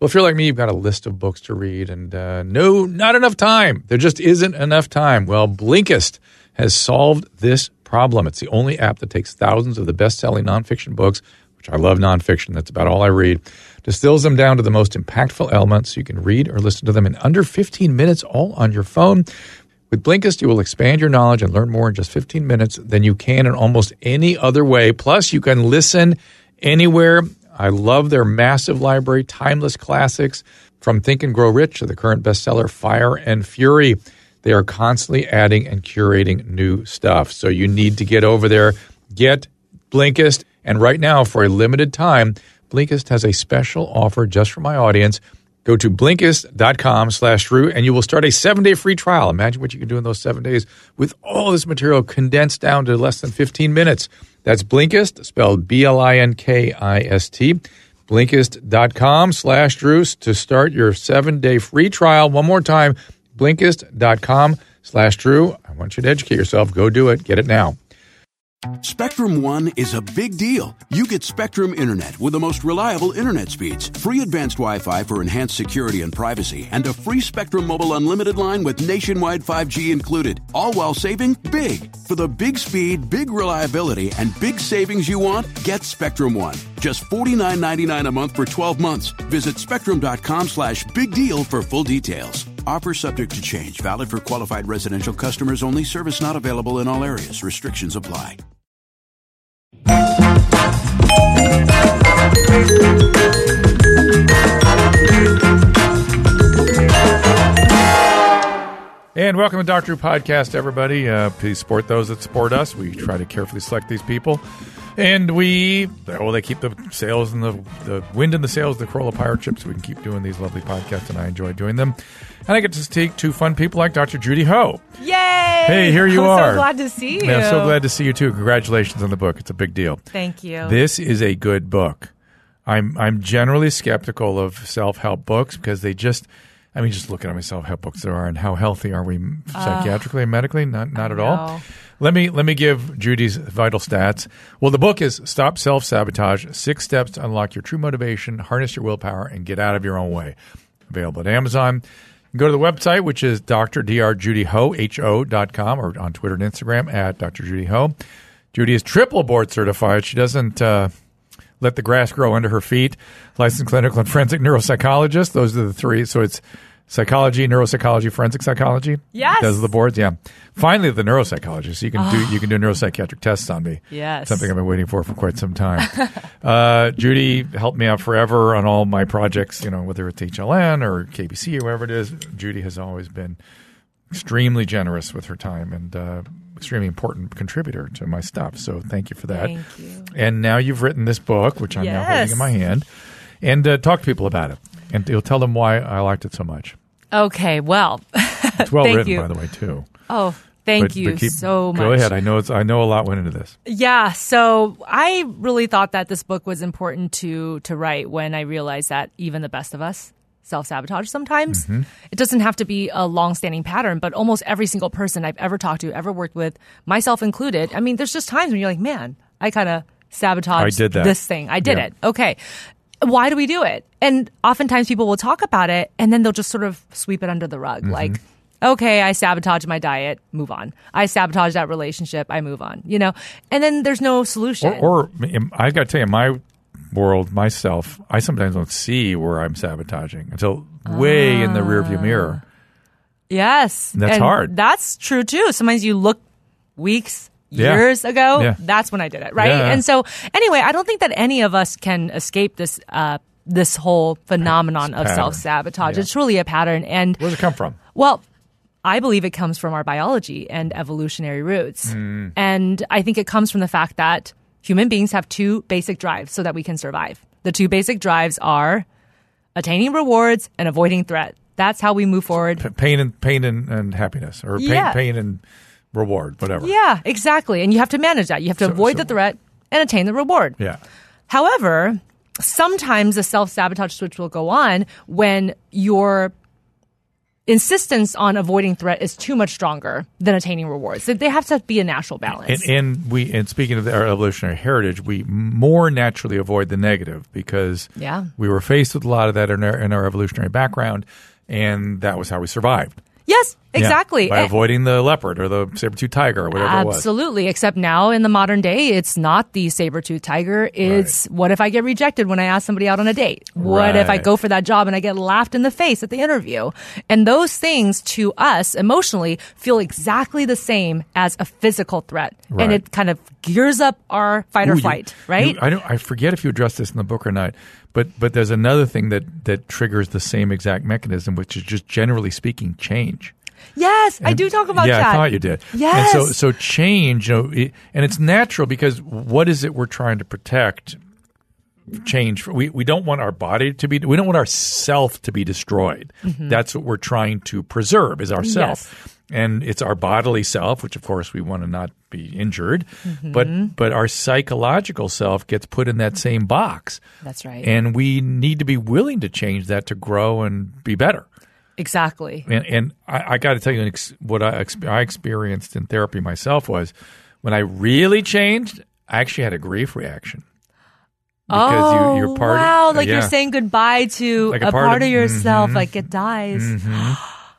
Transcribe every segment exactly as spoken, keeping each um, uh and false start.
Well, if you're like me, you've got a list of books to read and uh, no, not enough time. There just isn't enough time. Well, Blinkist has solved this problem. It's the only app that takes thousands of the best-selling nonfiction books, which I love nonfiction. That's about all I read, distills them down to the most impactful elements so you can read or listen to them in under fifteen minutes, all on your phone. With Blinkist, you will expand your knowledge and learn more in just fifteen minutes than you can in almost any other way. Plus, you can listen anywhere. I love their massive library, timeless classics, from Think and Grow Rich to the current bestseller Fire and Fury. They are constantly adding and curating new stuff. So you need to get over there, get Blinkist. And right now, for a limited time, Blinkist has a special offer just for my audience. Go to Blinkist.com slash Drew, and you will start a seven-day free trial. Imagine what you can do in those seven days with all this material condensed down to less than fifteen minutes. That's Blinkist, spelled B L I N K I S T. Blinkist.com slash Drew to start your seven-day free trial. One more time, Blinkist.com slash Drew. I want you to educate yourself. Go do it. Get it now. Spectrum One is a big deal. You get Spectrum Internet with the most reliable internet speeds, free advanced Wi-Fi for enhanced security and privacy, and a free Spectrum Mobile Unlimited line with nationwide five G included, all while saving big. For the big speed, big reliability, and big savings you want, get Spectrum One. Just forty-nine ninety-nine a month for twelve months. Visit spectrum.com slash big deal for full details. Offer subject to change. Valid for qualified residential customers only. Service not available in all areas. Restrictions apply. And welcome to Doctor Who Podcast, everybody. Uh, please support those that support us. We try to carefully select these people. And we, well, they keep the sails and the, the wind in the sails of the Corolla pirate ship so we can keep doing these lovely podcasts, and I enjoy doing them. And I get to take two fun people like Doctor Judy Ho. Yay! Hey, here you I'm are. so glad to see you. Yeah, I'm so glad to see you, too. Congratulations on the book. It's a big deal. Thank you. This is a good book. I'm I'm generally skeptical of self-help books because they just, I mean, just looking at how many self-help books there are and how healthy are we psychiatrically uh, and medically? Not not at all. Let me let me give Judy's vital stats. Well, the book is Stop Self-Sabotage, Six Steps to Unlock Your True Motivation, Harness Your Willpower, and Get Out of Your Own Way. Available at Amazon. Go to the website, which is D R Dr Judy Ho, H O dot com, or on Twitter and Instagram at Doctor Judy Ho. Judy is triple board certified. She doesn't uh, let the grass grow under her feet. Licensed clinical and forensic neuropsychologist. Those are the three. So it's psychology, neuropsychology, forensic psychology. Yes. Does the boards, yeah. Finally, the neuropsychologist. You can oh. do you can do neuropsychiatric tests on me. Yes. Something I've been waiting for for quite some time. uh, Judy helped me out forever on all my projects, you know, whether it's H L N or K B C or wherever it is. Judy has always been extremely generous with her time and uh, extremely important contributor to my stuff. So thank you for that. Thank you. And now you've written this book, which I'm yes. now holding in my hand, and uh, talk to people about it. And you'll tell them why I liked it so much. Okay, well, it's well thank written, you. by the way, too. Oh, thank but, you but keep, so much. Go ahead. I know it's. I know a lot went into this. Yeah. So I really thought that this book was important to to write when I realized that even the best of us self-sabotage sometimes. Mm-hmm. It doesn't have to be a long-standing pattern, but almost every single person I've ever talked to, ever worked with, myself included. I mean, there's just times when you're like, man, I kind of sabotaged I did that. this thing. I did yeah. it. Okay. Why do we do it? And oftentimes people will talk about it and then they'll just sort of sweep it under the rug. Mm-hmm. Like, okay, I sabotaged my diet, move on. I sabotaged that relationship, I move on. You know, and then there's no solution. Or, or I got to tell you, my world, myself, I sometimes don't see where I'm sabotaging until way uh, in the rearview mirror. Yes. And that's and hard. That's true too. Sometimes you look weeks, yeah. years ago, yeah. that's when I did it, right? Yeah. And so anyway, I don't think that any of us can escape this uh, this whole phenomenon of self-sabotage. Yeah. It's truly a pattern. And where does it come from? Well, I believe it comes from our biology and evolutionary roots. Mm. And I think it comes from the fact that human beings have two basic drives so that we can survive. The two basic drives are attaining rewards and avoiding threat. That's how we move forward. P- pain and pain and, and happiness, or pain, yeah. pain and reward, whatever. Yeah, exactly. And you have to manage that. You have to so, avoid so, the threat and attain the reward. Yeah. However, sometimes the self-sabotage switch will go on when you're insistence on avoiding threat is too much stronger than attaining rewards. So they have to be a natural balance. And, and we, and speaking of our evolutionary heritage, we more naturally avoid the negative because yeah. we were faced with a lot of that in our, in our evolutionary background, and that was how we survived. Yes, exactly. Yeah, by avoiding the leopard or the saber-toothed tiger or whatever it was. Absolutely. Except now in the modern day, it's not the saber-toothed tiger. It's right. What if I get rejected when I ask somebody out on a date? What right. if I go for that job and I get laughed in the face at the interview? And those things to us emotionally feel exactly the same as a physical threat. Right. And it kind of gears up our fight Ooh, or flight, you, right? You, I don't. I forget if you addressed this in the book or not. But but there's another thing that, that triggers the same exact mechanism, which is just generally speaking, change. Yes, and, I do talk about yeah, that. Yeah, I thought you did. Yes. And so so change, you know, it, and it's natural because what is it we're trying to protect? Change. We we don't want our body to be. We don't want our self to be destroyed. Mm-hmm. That's what we're trying to preserve is our self. Yes. And it's our bodily self, which of course we want to not be injured, mm-hmm. but but our psychological self gets put in that same box. That's right. And we need to be willing to change that to grow and be better. Exactly. And and I, I got to tell you what I, I experienced in therapy myself was when I really changed, I actually had a grief reaction. Because oh, you, you're part wow! Of, like uh, yeah. you're saying goodbye to like a, a part, part of, of yourself, mm-hmm. like it dies. Mm-hmm.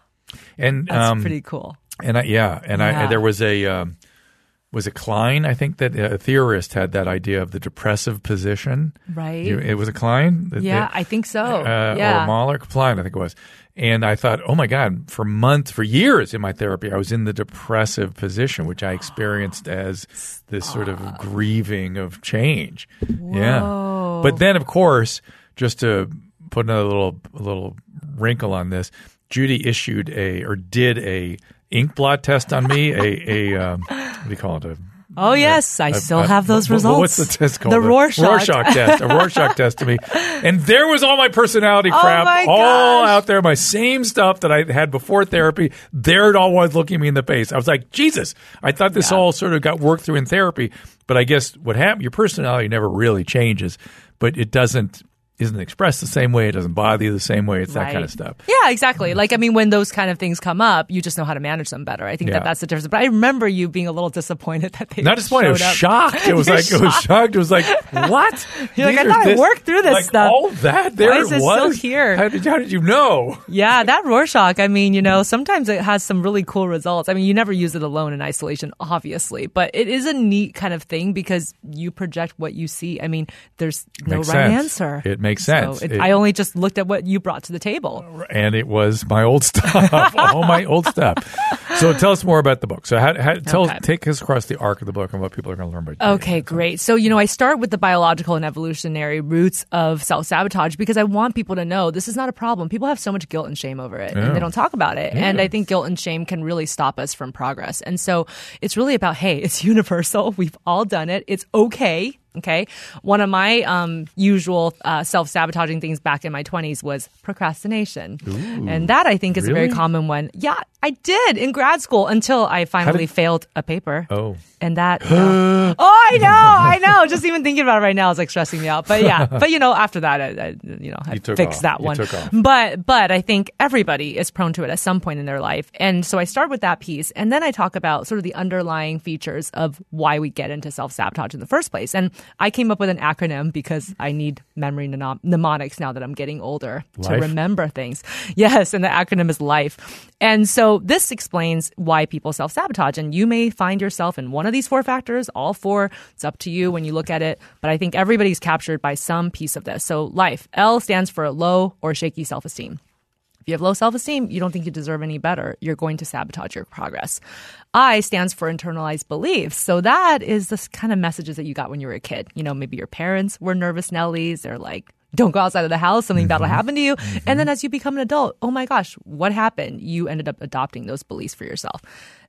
And that's um, pretty cool. And I, yeah, and yeah. I there was a um, was it Klein? I think that a theorist had that idea of the depressive position. Right. You, it was a Klein. That, yeah, that, I think so. Uh, yeah. Or Mahler, Klein, I think it was. And I thought, oh my God, for months, for years in my therapy, I was in the depressive position, which I experienced as this sort of grieving of change. Whoa. Yeah. But then, of course, just to put another little little wrinkle on this, Judy issued a or did a ink blot test on me. a a um, what do you call it? A, oh yes, I a, still a, have those a, results. What's the test called? The Rorschach. Rorschach test. A Rorschach test to me, and there was all my personality crap, oh my all gosh. out there. My same stuff that I had before therapy. There it all was, looking me in the face. I was like, Jesus! I thought this yeah. all sort of got worked through in therapy, but I guess what happened? Your personality never really changes, but it doesn't. Isn't expressed the same way. It doesn't bother you the same way. It's right. that kind of stuff. Yeah, exactly. Like, I mean, when those kind of things come up, you just know how to manage them better. I think yeah. that that's the difference. But I remember you being a little disappointed that they Not disappointed. I was up. shocked. It was like, shocked. it was shocked. It was like, what? You're like, I thought this, I worked through this like, stuff. all that? There Why is it it was? still here? How did, how did you know? Yeah, that Rorschach, I mean, you know, sometimes it has some really cool results. I mean, you never use it alone in isolation, obviously, but it is a neat kind of thing because you project what you see. I mean, there's no makes right sense. answer. It makes sense. So it, it, I only just looked at what you brought to the table. And it was my old stuff, all my old stuff. So tell us more about the book. So how, how, tell, okay. take us across the arc of the book and what people are going to learn about you. Okay, great. So, you know, I start with the biological and evolutionary roots of self-sabotage because I want people to know this is not a problem. People have so much guilt and shame over it, yeah. and they don't talk about it. Yeah. And I think guilt and shame can really stop us from progress. And so it's really about, hey, it's universal. We've all done it. It's okay. Okay. One of my um, usual uh, self-sabotaging things back in my twenties was procrastination. Ooh, and that I think is really? a very common one. Yeah, I did in grad school until I finally did... failed a paper. Oh. And that, uh, oh, I know, I know. Just even thinking about it right now is like stressing me out. But yeah, but you know, after that, I, I you know, I you fixed off. that you one. Took off. But, but I think everybody is prone to it at some point in their life. And so I start with that piece. And then I talk about sort of the underlying features of why we get into self-sabotage in the first place. And I came up with an acronym because I need memory mnem- mnemonics now that I'm getting older Life? to remember things. Yes. And the acronym is LIFE. And so this explains why people self-sabotage. And you may find yourself in one of these four factors, all four. It's up to you when you look at it. But I think everybody's captured by some piece of this. So LIFE, L stands for low or shaky self-esteem. If you have low self-esteem, you don't think you deserve any better. You're going to sabotage your progress. I stands for internalized beliefs. So that is the kind of messages that you got when you were a kid. You know, maybe your parents were nervous Nellies. They're like, don't go outside of the house. Something bad will happen to you. Mm-hmm. And then as you become an adult, oh my gosh, what happened? You ended up adopting those beliefs for yourself.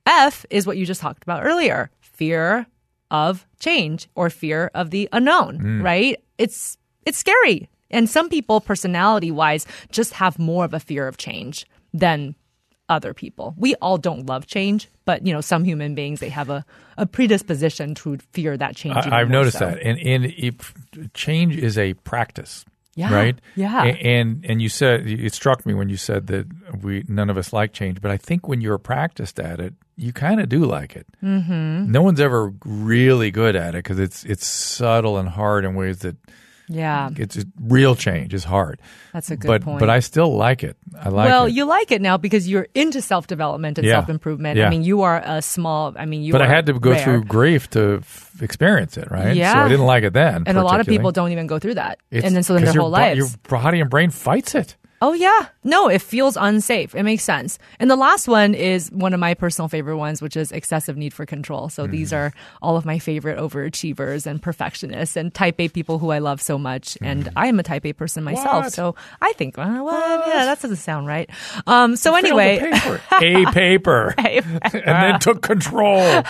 F is what you just talked about earlier. Fear of change or fear of the unknown, mm. right? It's it's scary. And some people, personality-wise, just have more of a fear of change than other people. We all don't love change, but you know, some human beings, they have a, a predisposition to fear that change. I, I've noticed so. that. And, and it, change is a practice. Yeah, right? Yeah. And, and and you said, it struck me when you said that we none of us like change, but I think when you're practiced at it, you kind of do like it. Mm-hmm. No one's ever really good at it because it's it's subtle and hard in ways that yeah, it's real change is hard. That's a good but, point. But I still like it. I like well, it. Well, you like it now because you're into self-development and yeah. self-improvement. Yeah. I mean, you are a small, I mean, you But are I had to go rare. through grief to f- experience it, right? Yeah. So I didn't like it then. And a lot of people don't even go through that. It's, and then so then their your whole bo- lives. Your body and brain fights it. Oh, yeah. No, it feels unsafe. It makes sense. And the last one is one of my personal favorite ones, which is excessive need for control. So mm. these are all of my favorite overachievers and perfectionists and type A people who I love so much. Mm. And I am a type A person myself. What? So I think, well, what? Yeah, that doesn't sound right. Um, so You anyway. paper. A paper. A paper. And then took control.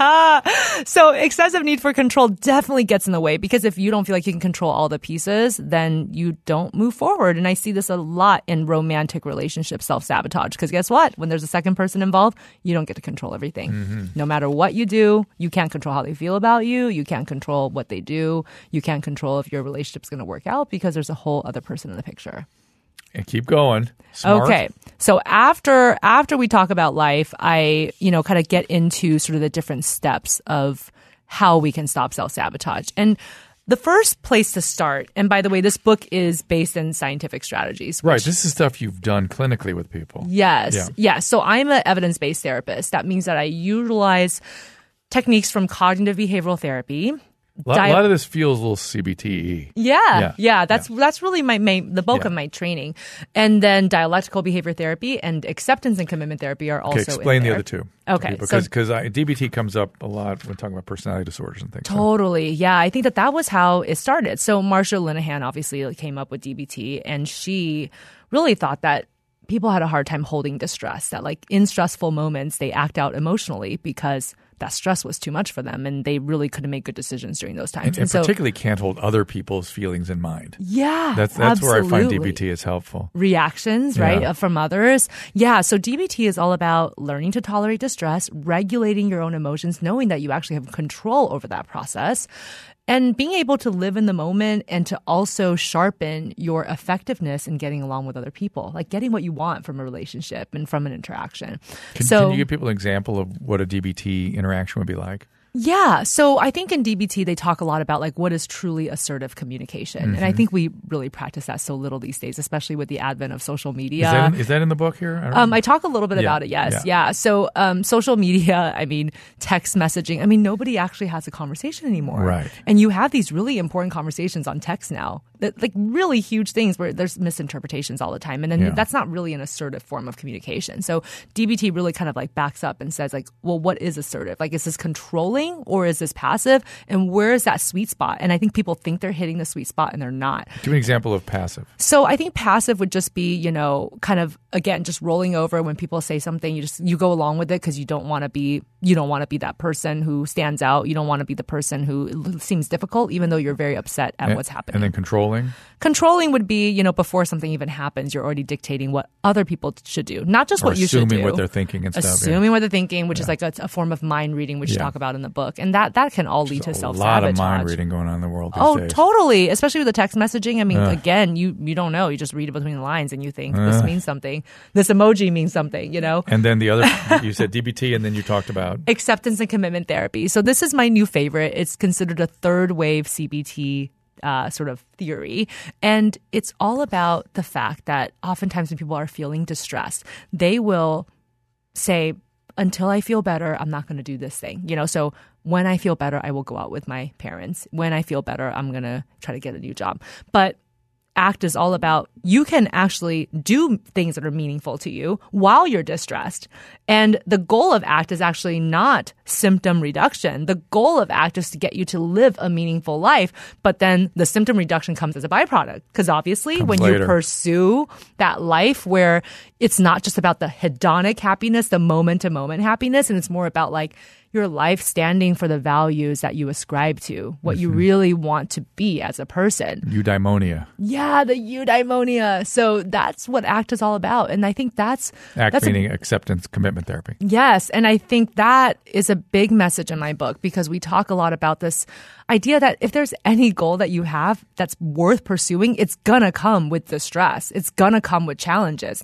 So excessive need for control definitely gets in the way because if you don't feel like you can control all the pieces, then you don't move forward. And I see this a lot in romantic relationships, self-sabotage. Because guess what? When there's a second person involved, you don't get to control everything. Mm-hmm. No matter what you do, you can't control how they feel about you. You can't control what they do. You can't control if your relationship's going to work out because there's a whole other person in the picture. And keep going. Smart. Okay. So after after we talk about life, I, you know, kind of get into sort of the different steps of how we can stop self-sabotage. And the first place to start, and by the way, this book is based in scientific strategies. Right. This is stuff you've done clinically with people. Yes. Yeah. Yeah. So I'm an evidence-based therapist. That means that I utilize techniques from cognitive behavioral therapy. A lot, a lot of this feels a little C B T E. Yeah, yeah, yeah, that's yeah. that's really my, my the bulk yeah. of my training, and then dialectical behavior therapy and acceptance and commitment therapy are also. Okay, explain in the there. other two. Okay, because so, because D B T comes up a lot when talking about personality disorders and things. Totally, so. Yeah, I think that that was how it started. So Marsha Linehan obviously came up with D B T, and she really thought that people had a hard time holding distress. That like in stressful moments they act out emotionally because that stress was too much for them and they really couldn't make good decisions during those times. And, and, and so, particularly can't hold other people's feelings in mind. Yeah, That's that's absolutely. where I find D B T is helpful. Reactions, right, yeah. from others. Yeah, so D B T is all about learning to tolerate distress, regulating your own emotions, knowing that you actually have control over that process, and being able to live in the moment and to also sharpen your effectiveness in getting along with other people, like getting what you want from a relationship and from an interaction. Can, so, can you give people an example of what a D B T interaction would be like? Yeah. So I think in D B T, they talk a lot about like what is truly assertive communication. Mm-hmm. And I think we really practice that so little these days, especially with the advent of social media. Is that in, is that in the book here? I, don't um, I talk a little bit yeah. about it. Yes. Yeah. Yeah. So um, social media, I mean, text messaging. I mean, nobody actually has a conversation anymore. Right. And you have these really important conversations on text now, that, like really huge things where there's misinterpretations all the time. And then Yeah. that's not really an assertive form of communication. So D B T really kind of like backs up and says like, well, what is assertive? Like, is this controlling or is this passive? And where is that sweet spot? And I think people think they're hitting the sweet spot and they're not. Give me an example of passive. So I think passive would just be, you know, kind of, again, just rolling over when people say something, you just, you go along with it because you don't want to be, you don't want to be that person who stands out. You don't want to be the person who seems difficult, even though you're very upset at and, what's happening. And then controlling? Controlling would be, you know, before something even happens, you're already dictating what other people should do, not just or what you should do. Assuming what they're thinking and stuff. Assuming yeah. what they're thinking, which yeah. is like a, a form of mind reading, which yeah. you talk about in the book. And that, that can all lead There's to self-sabotage. A lot of mind reading going on in the world these oh, days. totally. Especially with the text messaging. I mean, uh. again, you, you don't know. You just read it between the lines and you think uh. this means something. This emoji means something, you know? And then the other, you said D B T and then you talked about? Acceptance and commitment therapy. So this is my new favorite. It's considered a third wave C B T Uh, sort of theory. And it's all about the fact that oftentimes when people are feeling distressed, they will say, until I feel better, I'm not going to do this thing. You know, so when I feel better, I will go out with my parents. When I feel better, I'm going to try to get a new job. But ACT is all about you can actually do things that are meaningful to you while you're distressed. And the goal of ACT is actually not symptom reduction. The goal of ACT is to get you to live a meaningful life. But then the symptom reduction comes as a byproduct. Because obviously comes when later. you pursue that life where it's not just about the hedonic happiness, the moment-to-moment happiness, and it's more about like your life standing for the values that you ascribe to, what mm-hmm. you really want to be as a person. Eudaimonia. Yeah, the eudaimonia. So that's what ACT is all about. And I think that's... ACT that's meaning a, acceptance commitment therapy. Yes. And I think that is a big message in my book because we talk a lot about this idea that if there's any goal that you have that's worth pursuing, it's gonna come with distress. It's gonna come with challenges. No matter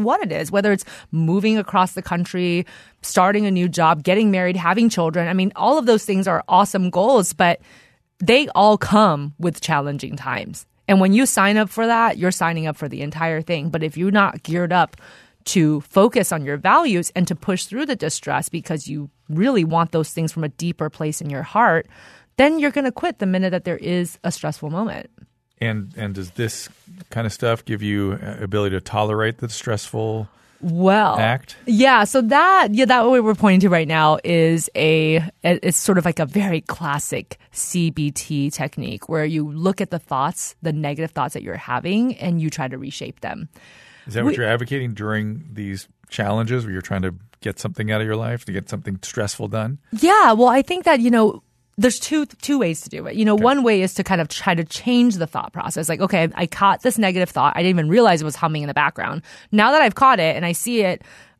what it is, whether it's moving across the country, starting a new job, getting married, having children. I mean, all of those things are awesome goals, but they all come with challenging times. And when you sign up for that, you're signing up for the entire thing. But if you're not geared up to focus on your values and to push through the distress because you really want those things from a deeper place in your heart, then you're going to quit the minute that there is a stressful moment. And and does this kind of stuff give you ability to tolerate the stressful well act? Yeah, so that yeah that what we're pointing to right now is a it's sort of like a very classic C B T technique where you look at the thoughts, the negative thoughts that you're having, and you try to reshape them. Is that we, what you're advocating during these challenges where you're trying to get something out of your life, to get something stressful done? Yeah, well, I think that, you know, there's two two ways to do it. You know, okay. One way is to kind of try to change the thought process. Like, okay, I caught this negative thought. I didn't even realize it was humming in the background. Now that I've caught it and I see it,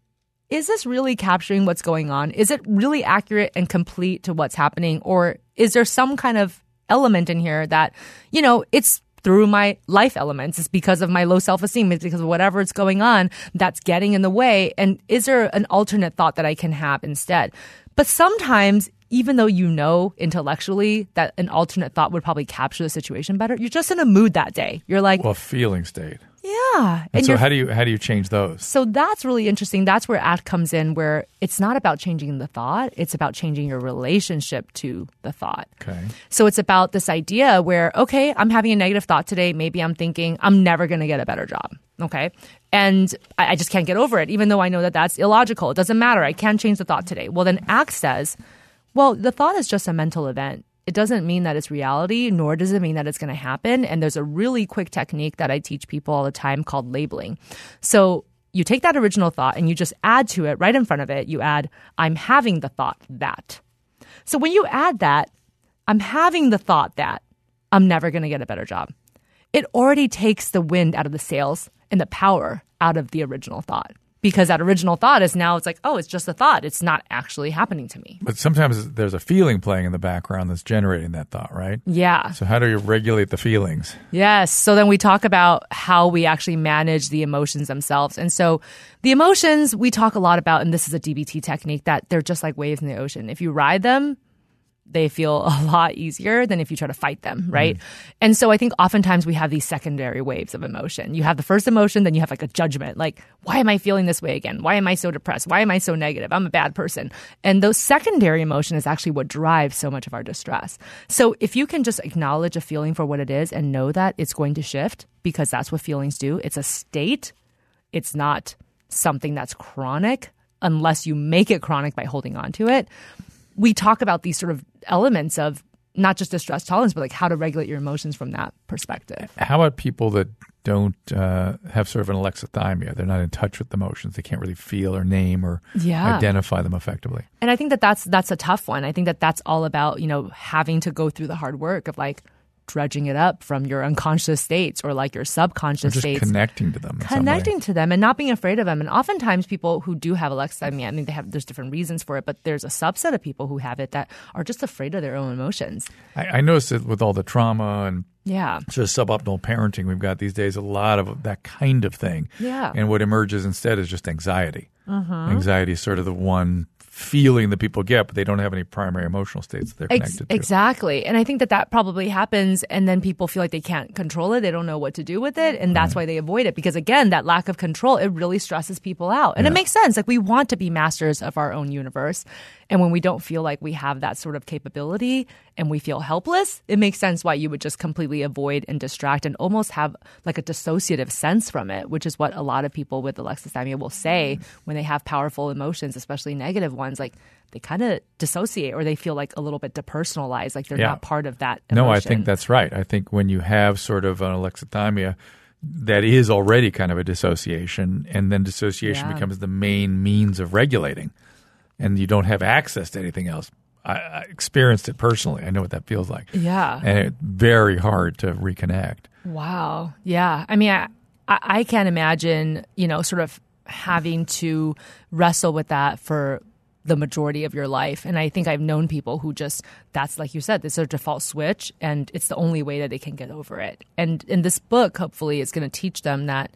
is this really capturing what's going on? Is it really accurate and complete to what's happening? Or is there some kind of element in here that, you know, it's through my life elements. It's because of my low self-esteem. It's because of whatever is going on that's getting in the way. And is there an alternate thought that I can have instead? But sometimes, even though you know intellectually that an alternate thought would probably capture the situation better, you're just in a mood that day. You're like, well, feeling state. Yeah. And, and so how do you how do you change those? So that's really interesting. That's where ACT comes in, where it's not about changing the thought. It's about changing your relationship to the thought. Okay. So it's about this idea where, okay, I'm having a negative thought today. Maybe I'm thinking I'm never going to get a better job. Okay. And I, I just can't get over it, even though I know that that's illogical. It doesn't matter. I can't change the thought today. Well, then ACT says, well, the thought is just a mental event. It doesn't mean that it's reality, nor does it mean that it's going to happen. And there's a really quick technique that I teach people all the time called labeling. So you take that original thought and you just add to it right in front of it. You add, I'm having the thought that. So when you add that, I'm having the thought that I'm never going to get a better job, it already takes the wind out of the sails and the power out of the original thought. Because that original thought is now, it's like, oh, it's just a thought. It's not actually happening to me. But sometimes there's a feeling playing in the background that's generating that thought, right? Yeah. So how do you regulate the feelings? Yes. So then we talk about how we actually manage the emotions themselves. And so the emotions we talk a lot about, and this is a D B T technique, that they're just like waves in the ocean. If you ride them, they feel a lot easier than if you try to fight them, right? Mm. And so I think oftentimes we have these secondary waves of emotion. You have the first emotion, then you have like a judgment, like, why am I feeling this way again? Why am I so depressed? Why am I so negative? I'm a bad person. And those secondary emotions is actually what drives so much of our distress. So if you can just acknowledge a feeling for what it is and know that it's going to shift, because that's what feelings do. It's a state. It's not something that's chronic unless you make it chronic by holding on to it. We talk about these sort of elements of not just distress tolerance, but like how to regulate your emotions from that perspective. How about people that don't uh, have sort of an alexithymia? They're not in touch with emotions. They can't really feel or name or yeah. identify them effectively. And I think that that's, that's a tough one. I think that that's all about, you know, having to go through the hard work of like dredging it up from your unconscious states or like your subconscious or just states. Connecting to them. Connecting to them and not being afraid of them. And oftentimes people who do have alexithymia, I mean, they have, there's different reasons for it, but there's a subset of people who have it that are just afraid of their own emotions. I, I noticed that with all the trauma and yeah, just suboptimal parenting we've got these days, a lot of that kind of thing. Yeah. And what emerges instead is just anxiety. Mm-hmm. Anxiety is sort of the one feeling that people get, but they don't have any primary emotional states that they're connected Ex- to. Exactly. And I think that that probably happens, and then people feel like they can't control it. They don't know what to do with it, and that's right. why they avoid it. Because again, that lack of control, it really stresses people out. And yeah. it makes sense. Like, we want to be masters of our own universe. And when we don't feel like we have that sort of capability and we feel helpless, it makes sense why you would just completely avoid and distract and almost have like a dissociative sense from it, which is what a lot of people with alexithymia will say when they have powerful emotions, especially negative ones. Like, they kind of dissociate, or they feel like a little bit depersonalized, like they're yeah. not part of that emotion. No, I think that's right. I think when you have sort of an alexithymia, that is already kind of a dissociation, and then dissociation yeah. becomes the main means of regulating, and you don't have access to anything else. I, I experienced it personally. I know what that feels like. Yeah. And it's very hard to reconnect. Wow. Yeah. I mean, I, I can't imagine, you know, sort of having to wrestle with that for the majority of your life. And I think I've known people who just, that's like you said, it's their default switch, and it's the only way that they can get over it. And in this book, hopefully, it's going to teach them that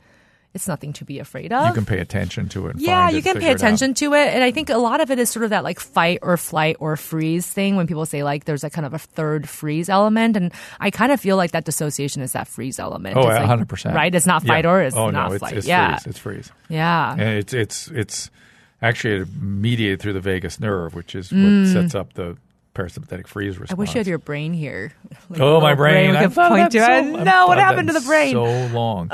it's nothing to be afraid of. You can pay attention to it. And yeah, find you it, can figure pay it attention out. to it. And I think a lot of it is sort of that like fight or flight or freeze thing when people say like there's a kind of a third freeze element. And I kind of feel like that dissociation is that freeze element. Oh, it's one like, hundred percent. Right? It's not fight yeah. or it's oh, not no, it's, flight. it's yeah. freeze. It's freeze. Yeah. And it's, it's, it's actually mediated through the vagus nerve, which is Mm. what sets up the parasympathetic freeze response. I wish you had your brain here. Like oh, a my little brain. We I could thought point to that it. so, No, what I've happened to done the brain? So long.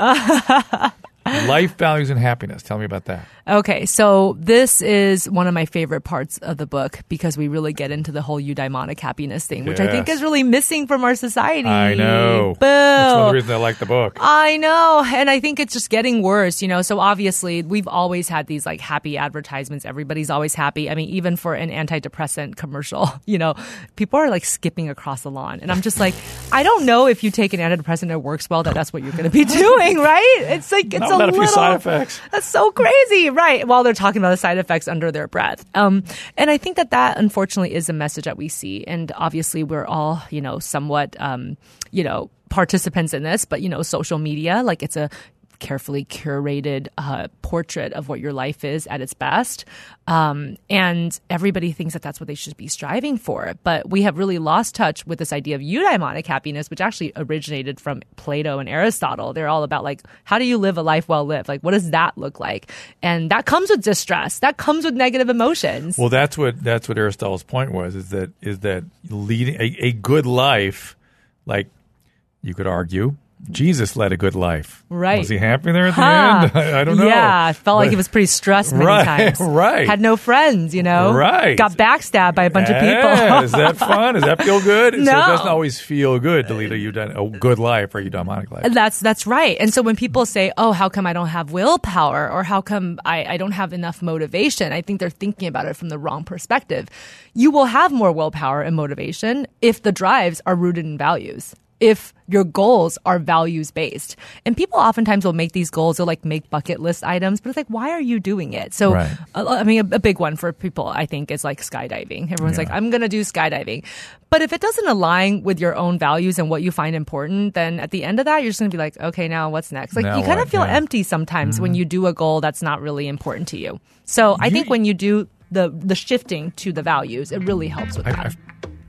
Life, values, and happiness. Tell me about that. Okay, so this is one of my favorite parts of the book because we really get into the whole eudaimonic happiness thing, which I think Yes. is really missing from our society. I know. Boo. That's one of the reasons I like the book. I know. And I think it's just getting worse, you know. So obviously, we've always had these like happy advertisements. Everybody's always happy. I mean, even for an antidepressant commercial, you know, people are like skipping across the lawn. And I'm just like, I don't know if you take an antidepressant and it works well, that that's what you're going to be doing, right? It's like, it's Not a without a little. few side effects. That's so crazy, right? While they're talking about the side effects under their breath. Um, and I think that that unfortunately is a message that we see. And obviously we're all, you know, somewhat, um, you know, participants in this, but, you know, social media, like it's a carefully curated uh, portrait of what your life is at its best. Um, and everybody thinks that that's what they should be striving for. But we have really lost touch with this idea of eudaimonic happiness, which actually originated from Plato and Aristotle. They're all about like, how do you live a life well lived? Like, what does that look like? And that comes with distress. That comes with negative emotions. Well, that's what that's what Aristotle's point was, is that is that leading a, a good life, like you could argue, Jesus led a good life. Right. Was he happy there at the Huh. end? I, I don't know. Yeah, I felt like But- he was pretty stressed many Right, times. right. Had no friends, you know? Right. Got backstabbed by a bunch of Yeah, people. is that fun? Does that feel good? So it No. doesn't always feel good to lead a, eudaim- a good life or a eudaimonic life. That's that's right. And so when people say, "Oh, how come I don't have willpower?" or "How come I, I don't have enough motivation?" I think they're thinking about it from the wrong perspective. You will have more willpower and motivation if the drives are rooted in values. If your goals are values based. And people oftentimes will make these goals, they'll like make bucket list items, but it's like, why are you doing it? So, Right. uh, I mean, a, a big one for people, I think, is like skydiving. Everyone's Yeah. like, I'm going to do skydiving. But if it doesn't align with your own values and what you find important, then at the end of that, you're just going to be like, okay, now what's next? Like Now you kind what? of feel Yeah. empty sometimes when you do a goal that's not really important to you. So I think when you do the, the shifting to the values, it really helps with I- that.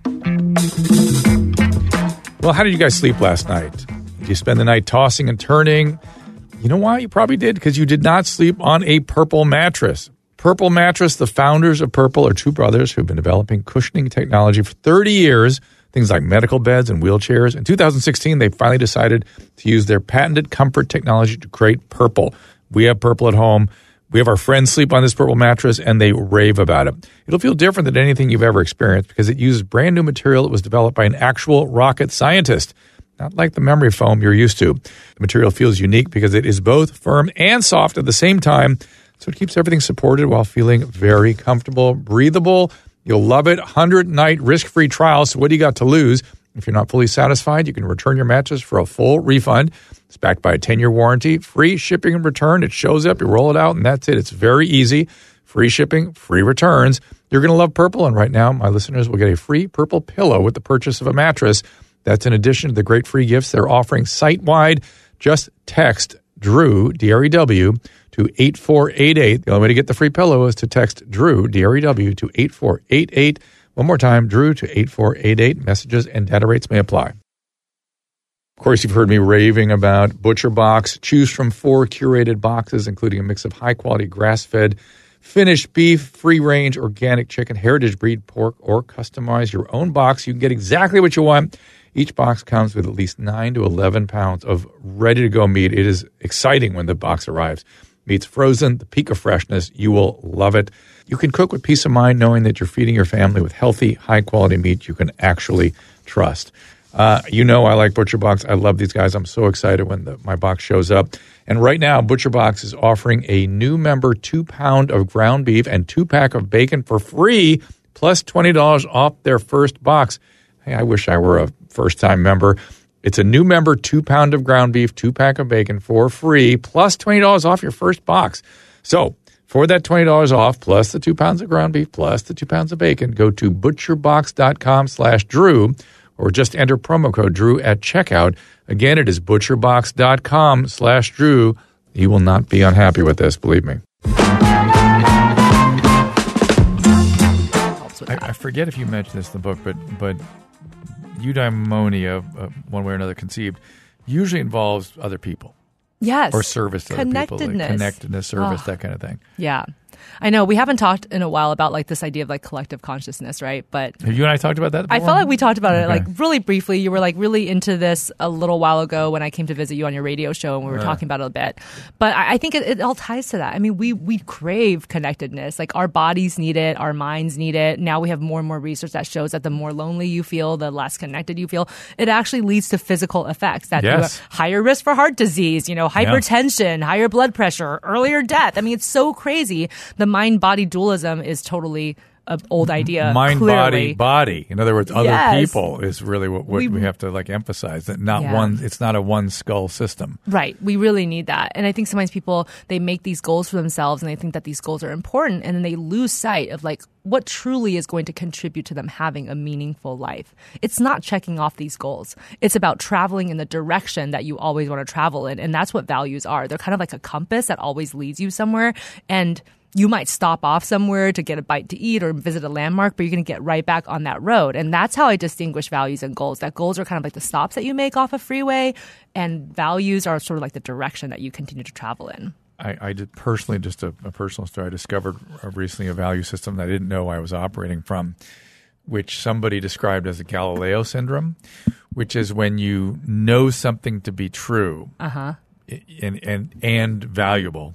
I- Well, how did you guys sleep last night? Did you spend the night tossing and turning? You know why? You probably did, because you did not sleep on a Purple mattress. Purple Mattress, the founders of Purple are two brothers who have been developing cushioning technology for thirty years, things like medical beds and wheelchairs. In two thousand sixteen, they finally decided to use their patented comfort technology to create Purple. We have Purple at home. We have our friends sleep on this Purple mattress, and they rave about it. It'll feel different than anything you've ever experienced because it uses brand new material that was developed by an actual rocket scientist, not like the memory foam you're used to. The material feels unique because it is both firm and soft at the same time, so it keeps everything supported while feeling very comfortable, breathable. You'll love it. one hundred night risk-free trial, so what do you got to lose? If you're not fully satisfied, you can return your mattress for a full refund. It's backed by a ten-year warranty, free shipping and return. It shows up, you roll it out, and that's it. It's very easy. Free shipping, free returns. You're going to love Purple, and right now, my listeners will get a free Purple pillow with the purchase of a mattress. That's in addition to the great free gifts they're offering site-wide. Just text DREW, D R E W, to eight four eight eight. The only way to get the free pillow is to text DREW, D R E W, to eight four eight eight. One more time, DREW, to eight four eight eight. Messages and data rates may apply. Of course, you've heard me raving about Butcher Box. Choose from four curated boxes, including a mix of high-quality grass-fed finished beef, free-range organic chicken, heritage breed pork, or customize your own box. You can get exactly what you want. Each box comes with at least nine to eleven pounds of ready-to-go meat. It is exciting when the box arrives. Meat's frozen, the peak of freshness. You will love it. You can cook with peace of mind knowing that you're feeding your family with healthy, high-quality meat you can actually trust. Uh, you know I like Butcher Box. I love these guys. I'm so excited when the, my box shows up. And right now, Butcher Box is offering a new member two pound of ground beef and two pack of bacon for free, plus twenty dollars off their first box. Hey, I wish I were a first-time member. It's a new member, two pound of ground beef, two pack of bacon for free, plus twenty dollars off your first box. So for that twenty dollars off, plus the two pounds of ground beef, plus the two pounds of bacon, go to butcherbox.com slash Drew, or just enter promo code Drew at checkout. Again, it is butcherbox.com slash Drew. He will not be unhappy with this, believe me. I, I forget if you mentioned this in the book, but but eudaimonia, uh, one way or another conceived, usually involves other people. Yes. Or service to other people. Connectedness. Like connectedness, service, Oh. that kind of thing. Yeah. I know. We haven't talked in a while about like this idea of like collective consciousness, right? But Have you and I talked about that before? I felt like we talked about it Okay. like really briefly. You were like really into this a little while ago when I came to visit you on your radio show and we were Yeah. talking about it a bit. But I, I think it, it all ties to that. I mean, we we crave connectedness. Like our bodies need it, our minds need it. Now we have more and more research that shows that the more lonely you feel, the less connected you feel. It actually leads to physical effects that you Yes. have higher risk for heart disease, you know, hypertension, higher blood pressure, earlier death. I mean, it's so crazy. The mind-body dualism is totally an old idea. Mind, clearly. body, body. In other words, other Yes. people is really what, what We- we, have to like emphasize. That not Yeah. one. It's not a one skull system. Right. We really need that. And I think sometimes people, they make these goals for themselves and they think that these goals are important and then they lose sight of like what truly is going to contribute to them having a meaningful life. It's not checking off these goals. It's about traveling in the direction that you always want to travel in. And that's what values are. They're kind of like a compass that always leads you somewhere. And you might stop off somewhere to get a bite to eat or visit a landmark, but you're going to get right back on that road. And that's how I distinguish values and goals. That goals are kind of like the stops that you make off a freeway, and values are sort of like the direction that you continue to travel in. I, I did personally, just a, a personal story. I discovered recently a value system that I didn't know I was operating from, which somebody described as a Galileo syndrome, which is when you know something to be true Uh-huh. and and and valuable,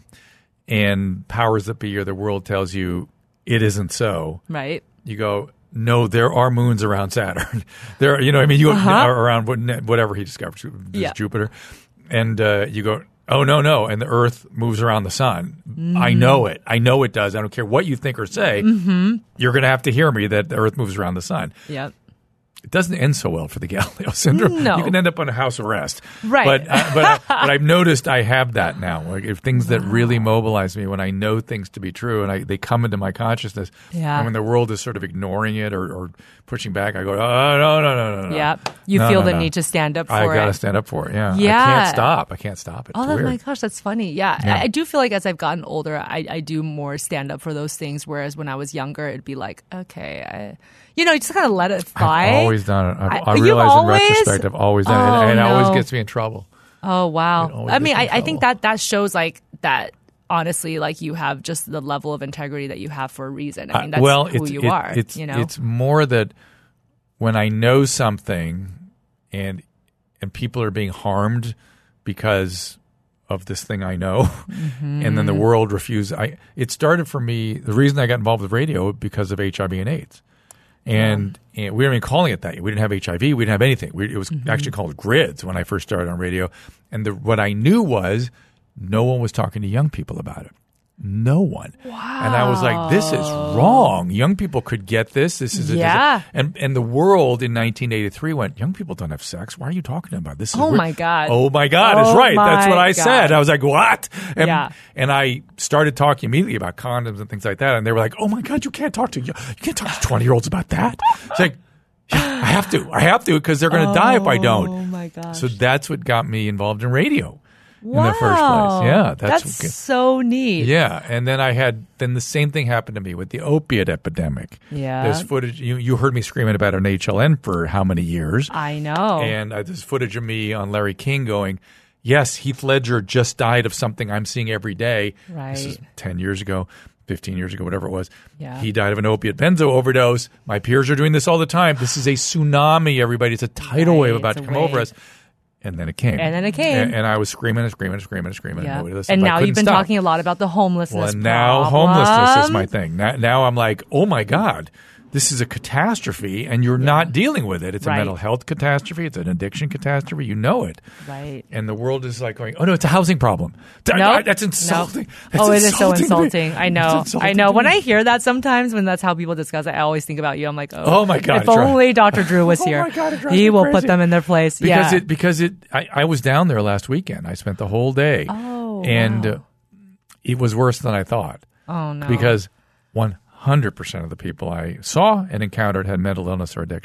and powers that be or the world tells you it isn't so. Right. You go, no, there are moons around Saturn. there, are, you know, what I mean, you Uh-huh. are around what- whatever he discovered, just Yeah. Jupiter, and uh, you go, oh no, no, and the Earth moves around the sun. I know it. I know it does. I don't care what you think or say. Mm-hmm. You're going to have to hear me that the Earth moves around the sun. Yep. It doesn't end so well for the Galileo syndrome. No. You can end up on a house arrest. Right. But uh, but, uh, but I've noticed I have that now. Like if things that really mobilize me when I know things to be true and I, they come into my consciousness. Yeah. And when the world is sort of ignoring it or, or pushing back, I go, oh, no, no, no, no, no. Yep. You No, feel no, the no. need to stand up for I it. got to stand up for it. Yeah. Yeah. I can't stop. I can't stop it. It's Oh weird. my gosh, that's funny. Yeah, Yeah. I, I do feel like as I've gotten older, I, I do more stand up for those things. Whereas when I was younger, it'd be like, okay, I, you know, you just kind of let it fly. I've always done it. I've, I, I- you realize always? in retrospect I've always done Oh, it. And it always no. gets me in trouble. Oh It wow. always I mean, gets I, me I think trouble. that that shows like that. Honestly, like you have just the level of integrity that you have for a reason. I mean, that's Uh, well, who it's, you it- are. It's, you know, it's more that when I know something and and people are being harmed because of this thing I know, Mm-hmm. and then the world refuses. I it started for me. The reason I got involved with radio because of H I V and AIDS, and, and we weren't even calling it that. We didn't have H I V. We didn't have anything. We, it was Mm-hmm. actually called GRIDS when I first started on radio. And the, what I knew was no one was talking to young people about it. No one. Wow. And I was like, this is wrong. Young people could get this. This is a, Yeah. this is a- and and the world in nineteen eighty-three went, young people don't have sex. Why are you talking about this? Is Oh weird." my God. Oh my God Oh is right. That's what my I said. God. I was like, what? And, Yeah. and I started talking immediately about condoms and things like that. And they were like, oh my God, you can't talk to you can't talk to twenty year olds about that. It's like, yeah, I have to. I have to because they're going to die if I don't. Oh my gosh. So that's what got me involved in radio wow. in the first place. Yeah, that's, that's what- so neat. yeah, and then I had then the same thing happened to me with the opiate epidemic. Yeah. There's footage. You you heard me screaming about an H L N for how many years? I know. And uh, there's footage of me on Larry King going, yes, Heath Ledger just died of something I'm seeing every day. This is Right. ten years ago, fifteen years ago, whatever it was. Yeah. He died of an opiate benzo overdose. My peers are doing this all the time. This is a tsunami, everybody. It's a tidal Right, wave about it's to a come over wave. us. And then it came. And then it came. And, and I was screaming and screaming and screaming and screaming. yeah. And, nobody listened, And but I now couldn't you've been stop. talking a lot about the homelessness. Well, and now problem. homelessness is my thing. Now, now I'm like, oh my God, this is a catastrophe, and you're not dealing with it. It's Right. a mental health catastrophe. It's an addiction catastrophe. You know it. Right. And the world is like going, oh no, it's a housing problem. Th- Nope. That's insulting. Nope. That's Oh, it is so insulting to me. insulting. I know. It's insulting I know. to When me. I hear that sometimes, when that's how people discuss it, I always think about you. I'm like, oh, Oh, my God, if it drives- only Doctor Drew was Oh, here. my God, it drives he me will crazy. put them in their place. because yeah. it because it I, I was down there last weekend. I spent the whole day. Oh, and wow. uh, it was worse than I thought. oh no. Because one hundred percent of the people I saw and encountered had mental illness or addiction.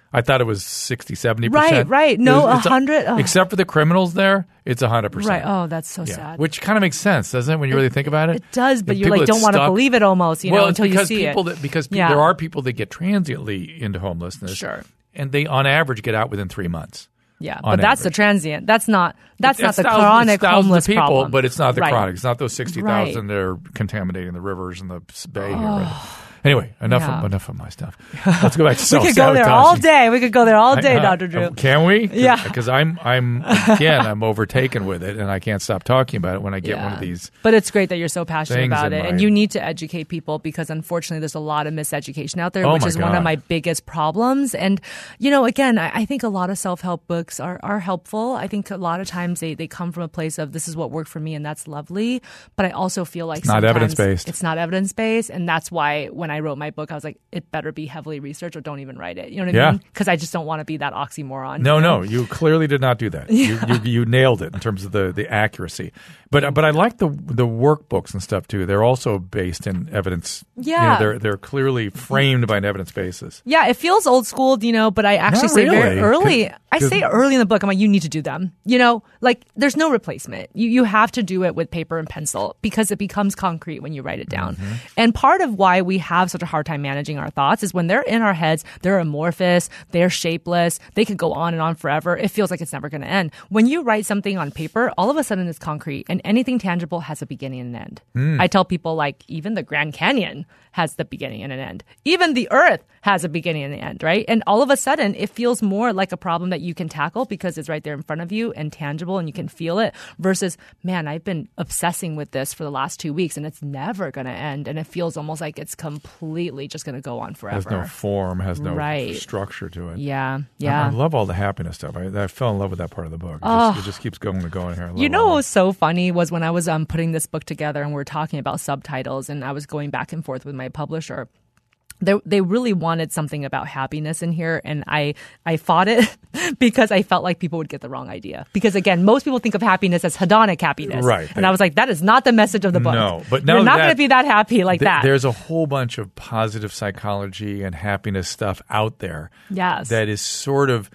I thought it was sixty, seventy percent. Right, right. No, It was- it's one hundred. Oh. Except for the criminals there, it's one hundred percent. Right. Oh, that's so Yeah. sad. Which kind of makes sense, doesn't it, when you really think about it? It does, but The you people like that don't want to stuck- believe it almost, you well, know, it's until you because see people it. That, because pe- Yeah. there are people that get transiently into homelessness. Sure. And they, on average, get out within three months. Yeah, on but that's the average. transient. That's not that's not It's the thousands- chronic it's thousands homeless of people, problem. but it's not the Right. chronic. It's not those sixty thousand that are contaminating the rivers and the bay here. Anyway, enough Yeah. of, enough of my stuff. Let's go back to We self-sabotaging. could go there all day. We could go there all day, I- I- Doctor Drew. Can we? Cause, Yeah. Because I'm, I'm again, I'm overtaken with it, and I can't stop talking about it when I get Yeah. one of these. But it's great that you're so passionate things about in it. my- And you need to educate people because unfortunately there's a lot of miseducation out there, Oh which my is one God. of my biggest problems. And, you know, again, I, I think a lot of self-help books are, are helpful. I think a lot of times they, they come from a place of this is what worked for me and that's lovely. But I also feel like not sometimes evidence-based. It's not evidence-based. And that's why when I wrote my book, I was like, it better be heavily researched or don't even write it. You know what I Yeah. mean? Because I just don't want to be that oxymoron. No, you know? no, you clearly did not do that. You, you, you nailed it in terms of the, the accuracy. But but I like the the workbooks and stuff too. They're also based in evidence. You know, Yeah. they're they're clearly framed by an evidence basis. Yeah, it feels old school, you know, but I actually Not say very really. early. Could- I could- say early in the book, I'm like, you need to do them. You know, like there's no replacement. You you have to do it with paper and pencil because it becomes concrete when you write it down. Mm-hmm. And part of why we have such a hard time managing our thoughts is when they're in our heads, they're amorphous, they're shapeless, they could go on and on forever. It feels like it's never going to end. When you write something on paper, all of a sudden it's concrete and anything tangible has a beginning and an end. Hmm. I tell people like even the Grand Canyon has the beginning and an end. Even the earth has a beginning and an end, right? And all of a sudden it feels more like a problem that you can tackle because it's right there in front of you and tangible and you can feel it versus, man, I've been obsessing with this for the last two weeks and it's never going to end. And it feels almost like it's completely just going to go on forever. Has no form, has no Right. structure to it. Yeah, I, yeah. I love all the happiness stuff. I, I fell in love with that part of the book. It, Oh. just, it just keeps going and going here. I love You know all what that. was so funny was when I was um, putting this book together and we were talking about subtitles and I was going back and forth with my publisher. They, they really wanted something about happiness in here, and I, I fought it because I felt like people would get the wrong idea. Because again, most people think of happiness as hedonic happiness. Right. And I was like, that is not the message of the book. No, but now You're not that- going to be that happy like Th- that. There's a whole bunch of positive psychology and happiness stuff out there Yes. that is sort of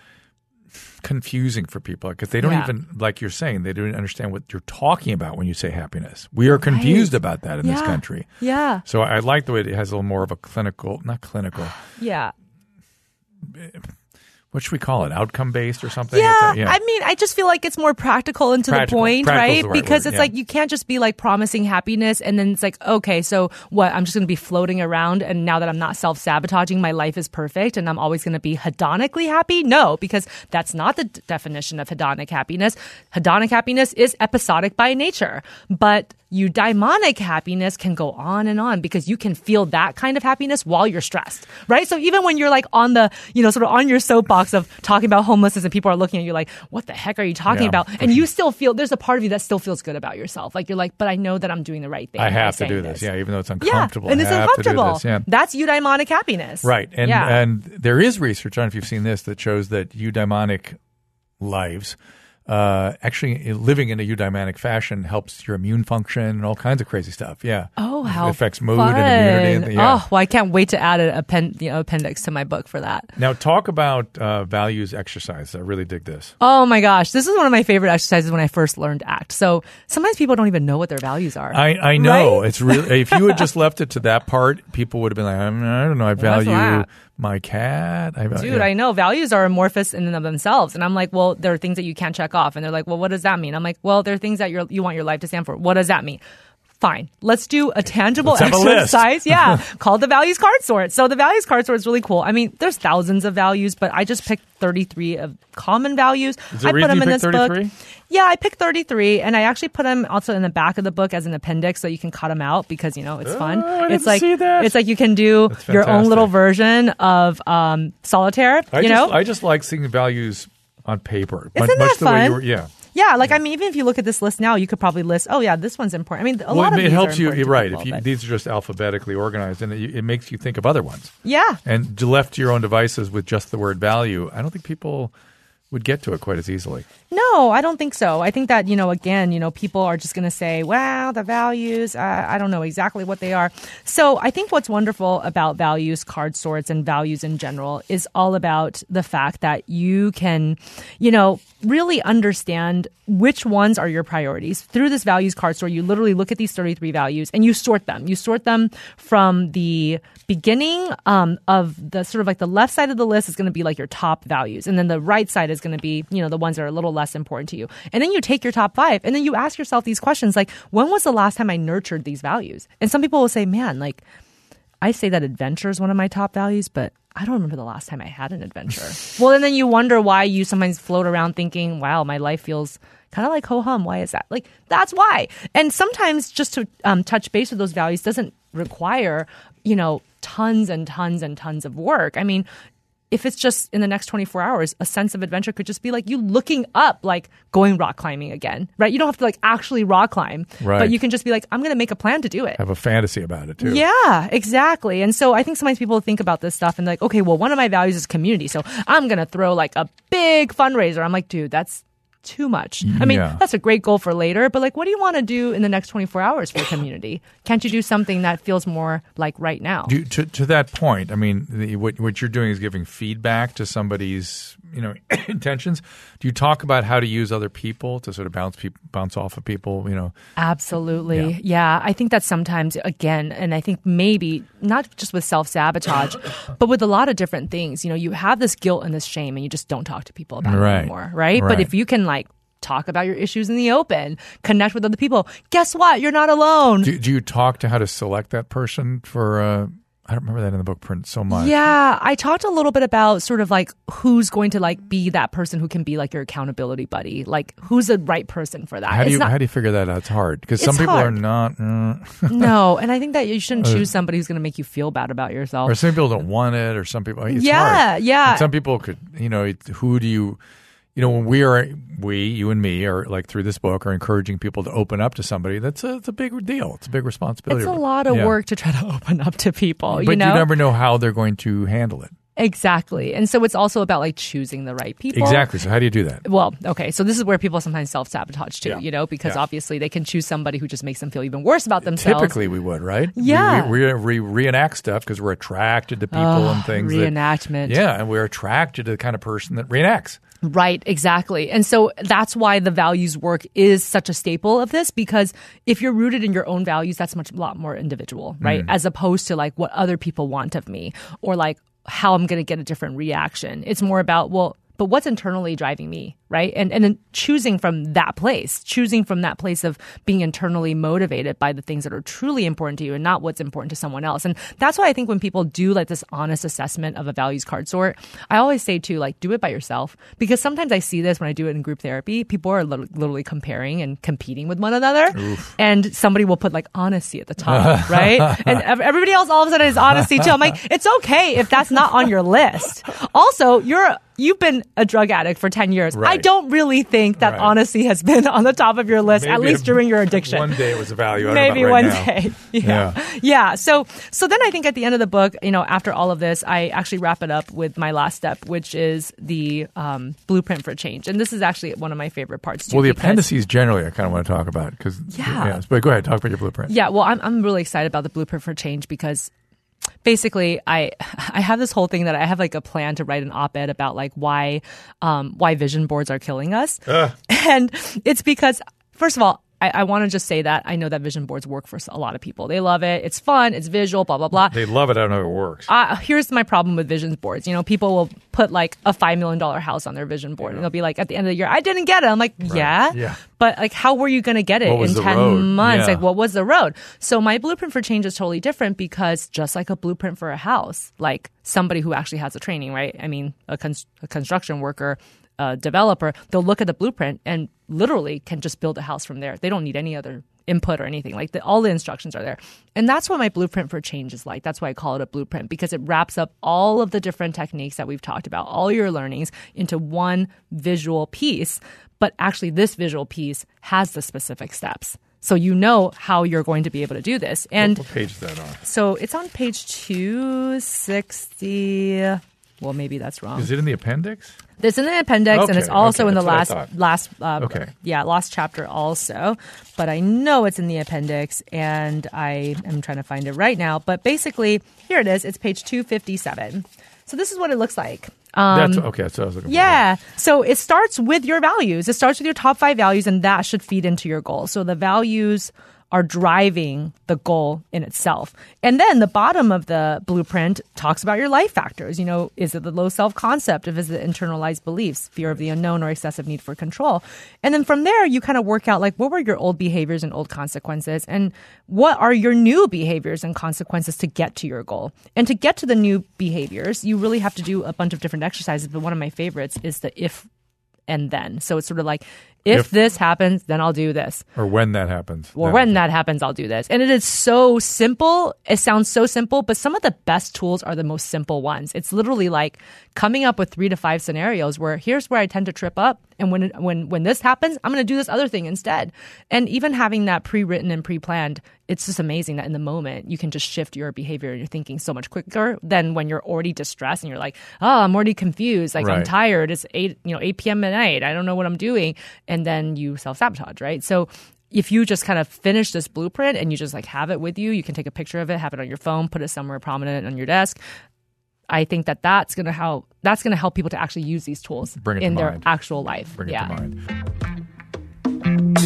confusing for people because they don't Yeah. even, like you're saying, they don't understand what you're talking about when you say happiness. We are confused Right. about that in this Yeah. country. Yeah. So I like the way it has a little more of a clinical, not clinical, Yeah. what should we call it? Outcome based or something? Yeah, It's a- I mean, I just feel like it's more practical and to Practical. the point, Practical's right? the right Because word, it's yeah. like you can't just be like promising happiness and then it's like, okay, so what? I'm just going to be floating around and now that I'm not self-sabotaging, my life is perfect and I'm always going to be hedonically happy? No, because that's not the d- definition of hedonic happiness. Hedonic happiness is episodic by nature, but eudaimonic happiness can go on and on because you can feel that kind of happiness while you're stressed, right? So even when you're like on the, you know, sort of on your soapbox of talking about homelessness and people are looking at you like, what the heck are you talking Yeah. about? And you still feel, there's a part of you that still feels good about yourself. Like you're like, but I know that I'm doing the right thing. I by have to saying do this. Yeah, even though it's uncomfortable. Yeah, and I it's have to do uncomfortable. this, yeah. That's eudaimonic happiness. Right. And yeah. and there is research, I don't know if you've seen this, that shows that eudaimonic lives, uh, actually living in a eudaimonic fashion helps your immune function and all kinds of crazy stuff. Yeah. Oh, how It affects mood fun. and immunity. And, yeah. Oh, well, I can't wait to add an append, you know, appendix to my book for that. Now talk about uh, values exercise. I really dig this. Oh my gosh, this is one of my favorite exercises when I first learned ACT. So sometimes people don't even know what their values are. I, I know. Right? It's really, if you had just left it to that part, people would have been like, I don't know, I value that? my cat. I, Dude, yeah. I know values are amorphous in and of themselves. And I'm like, well, there are things that you can't check off. And they're like, well, what does that mean? I'm like, well, there are things that you're, you want your life to stand for. What does that mean? Fine. Let's do a tangible Let's have a list. exercise. Yeah. called the values card sort. So the values card sort is really cool. I mean, there's thousands of values, but I just picked thirty-three of common values. Is there I a put reason them you in picked this thirty-three? book. Yeah, I picked thirty-three and I actually put them also in the back of the book as an appendix so you can cut them out because, you know, it's fun. Oh, I didn't it's like, see that. it's like you can do That's your own fantastic. little version of um, solitaire, I you just, know? I just like seeing values on paper. Isn't much, that much the way fun? you were, yeah. Yeah, like I mean, even if you look at this list now, you could probably list. Oh, yeah, this one's important. I mean, a Well, lot of it these helps are you. important You're to right. people, If you, but- these are just alphabetically organized, and it, it makes you think of other ones. yeah, And left to your own devices with just the word value, I don't think people would get to it quite as easily. No, I don't think so. I think that, you know, again, you know, people are just going to say, wow, the values, uh, I don't know exactly what they are. So I think what's wonderful about values card sorts and values in general is all about the fact that you can, you know, really understand which ones are your priorities. Through this values card sort, you literally look at these thirty-three values and you sort them. You sort them from the beginning um, of the sort of like the left side of the list is going to be like your top values. And then the right side is going to be, you know, the ones that are a little less important to you. And then you take your top five and then you ask yourself these questions like, when was the last time I nurtured these values? And some people will say, man, like, I say that adventure is one of my top values, but I don't remember the last time I had an adventure. Well, and then you wonder why you sometimes float around thinking, wow, my life feels kind of like ho-hum. Why is that? Like, that's why. And sometimes just to um, touch base with those values doesn't require, you know, tons and tons and tons of work. I mean, if it's just in the next twenty-four hours, a sense of adventure could just be like you looking up, like going rock climbing again, right? You don't have to like actually rock climb, right. But you can just be like, I'm going to make a plan to do it. Have a fantasy about it too. Yeah, exactly. And so I think sometimes people think about this stuff and like, okay, well, one of my values is community. So I'm going to throw like a big fundraiser. I'm like, dude, that's too much. I mean, Yeah. that's a great goal for later, but like, what do you want to do in the next twenty-four hours for the community? Can't you do something that feels more like right now? Do, to to that point, I mean, the, what what you're doing is giving feedback to somebody's, you know, intentions. Do you talk about how to use other people to sort of bounce people, bounce off of people? You know, Absolutely. Yeah. Yeah. I think that sometimes, again, and I think maybe not just with self-sabotage, but with a lot of different things, you know, you have this guilt and this shame and you just don't talk to people about Right. it anymore, right? Right. But if you can like talk about your issues in the open, connect with other people, guess what? You're not alone. do, do you talk to how to select that person for? Uh, I don't remember that in the book print so much. Yeah, I talked a little bit about sort of like who's going to like be that person who can be like your accountability buddy. Like who's the right person for that? How do It's you not- how do you figure that out? It's hard because some It's people hard. are not, uh, No, and I think that you shouldn't choose somebody who's going to make you feel bad about yourself. or some people don't want it, or some people. It's Yeah, hard. yeah. And some people could, you know, it- who do you, you know, when we are we, you and me, are like through this book, are encouraging people to open up to somebody. That's a, it's a big deal. It's a big responsibility. It's a lot of Yeah. work to try to open up to people, but you know? never know how they're going to handle it. Exactly. And so it's also about like choosing the right people. Exactly. So how do you do that? Well, okay. So this is where people sometimes self-sabotage too, Yeah. you know, because Yeah. obviously they can choose somebody who just makes them feel even worse about themselves. Typically, we would, right? Yeah. We, we, we reenact stuff because we're attracted to people and things. that- Reenactment. yeah, and we're attracted to the kind of person that reenacts. Right, exactly. And so that's why the values work is such a staple of this, because if you're rooted in your own values, that's much a lot more individual, right? Mm. As opposed to like what other people want of me or like how I'm going to get a different reaction. It's more about, well, but what's internally driving me, right? And and then choosing from that place, choosing from that place of being internally motivated by the things that are truly important to you and not what's important to someone else. And that's why I think when people do like this honest assessment of a values card sort, I always say too, like, do it by yourself. Because sometimes I see this when I do it in group therapy. People are lit- literally comparing and competing with one another. Oof. And somebody will put like honesty at the top, right? And ev- everybody else all of a sudden is honesty too. I'm like, it's okay if that's not on your list. Also, you're You've been a drug addict for ten years. Right. I don't really think that Right. honesty has been on the top of your list, at Maybe least during your addiction. One day it was a value. I don't know Maybe about one right now. day. Yeah. Yeah. yeah. So so then I think at the end of the book, you know, after all of this, I actually wrap it up with my last step, which is the um, blueprint for change. And this is actually one of my favorite parts too. Well, the because- appendices generally I kind of want to talk about because Yeah. But go ahead, talk about your blueprint. Yeah, well, I'm I'm really excited about the blueprint for change because basically I I have this whole thing that I have like a plan to write an op-ed about like why um, why vision boards are killing us, and it's because first of all, I, I want to just say that I know that vision boards work for a lot of people. They love it. It's fun. It's visual. Blah blah blah. They love it. I don't know if it works. Uh, here's my problem with vision boards. You know, people will put like a five million dollar house on their vision board, and they'll be like, at the end of the year, I didn't get it. I'm like, yeah, Yeah. but like, how were you going to get it What was in the ten road? months? Yeah. Like, what was the road? So my blueprint for change is totally different because just like a blueprint for a house, like somebody who actually has the training, right? I mean, a, cons- a construction worker, a developer, they'll look at the blueprint and literally can just build a house from there. They don't need any other input or anything. Like the, all the instructions are there. And that's what my blueprint for change is like. That's why I call it a blueprint, because it wraps up all of the different techniques that we've talked about, all your learnings into one visual piece. But actually this visual piece has the specific steps. So you know how you're going to be able to do this. And What page is that on? so it's on page two sixty-one. Well, maybe that's wrong. Is it in the appendix? It's in the appendix, okay, and it's also okay, in the last last last uh, okay. yeah last chapter also. But I know it's in the appendix, and I am trying to find it right now. But basically, here it is. It's page two fifty-seven. So this is what it looks like. Um, That's okay. So I was looking for yeah. So it starts with your values. It starts with your top five values, and that should feed into your goal. So the values are driving the goal in itself. And then the bottom of the blueprint talks about your life factors. You know, is it the low self-concept? Is it internalized beliefs, fear of the unknown, or excessive need for control? And then from there, you kind of work out like, what were your old behaviors and old consequences? And what are your new behaviors and consequences to get to your goal? And to get to the new behaviors, you really have to do a bunch of different exercises. But one of my favorites is the if and then. So it's sort of like, if, if this happens, then I'll do this. Or when that happens. Or when that happens, I'll do this. And it is so simple. It sounds so simple, but some of the best tools are the most simple ones. It's literally like coming up with three to five scenarios where here's where I tend to trip up. And when when when this happens, I'm going to do this other thing instead. And even having that pre-written and pre-planned, it's just amazing that in the moment you can just shift your behavior and your thinking so much quicker than when you're already distressed and you're like, oh, I'm already confused. Like, right. I'm tired. It's eight, you know, eight p.m. at night. I don't know what I'm doing. And then you self-sabotage, right? So if you just kind of finish this blueprint and you just like have it with you, you can take a picture of it, have it on your phone, put it somewhere prominent on your desk. I think that that's going to help. That's going to help people to actually use these tools in their mind. actual life. Bring yeah. it to mind.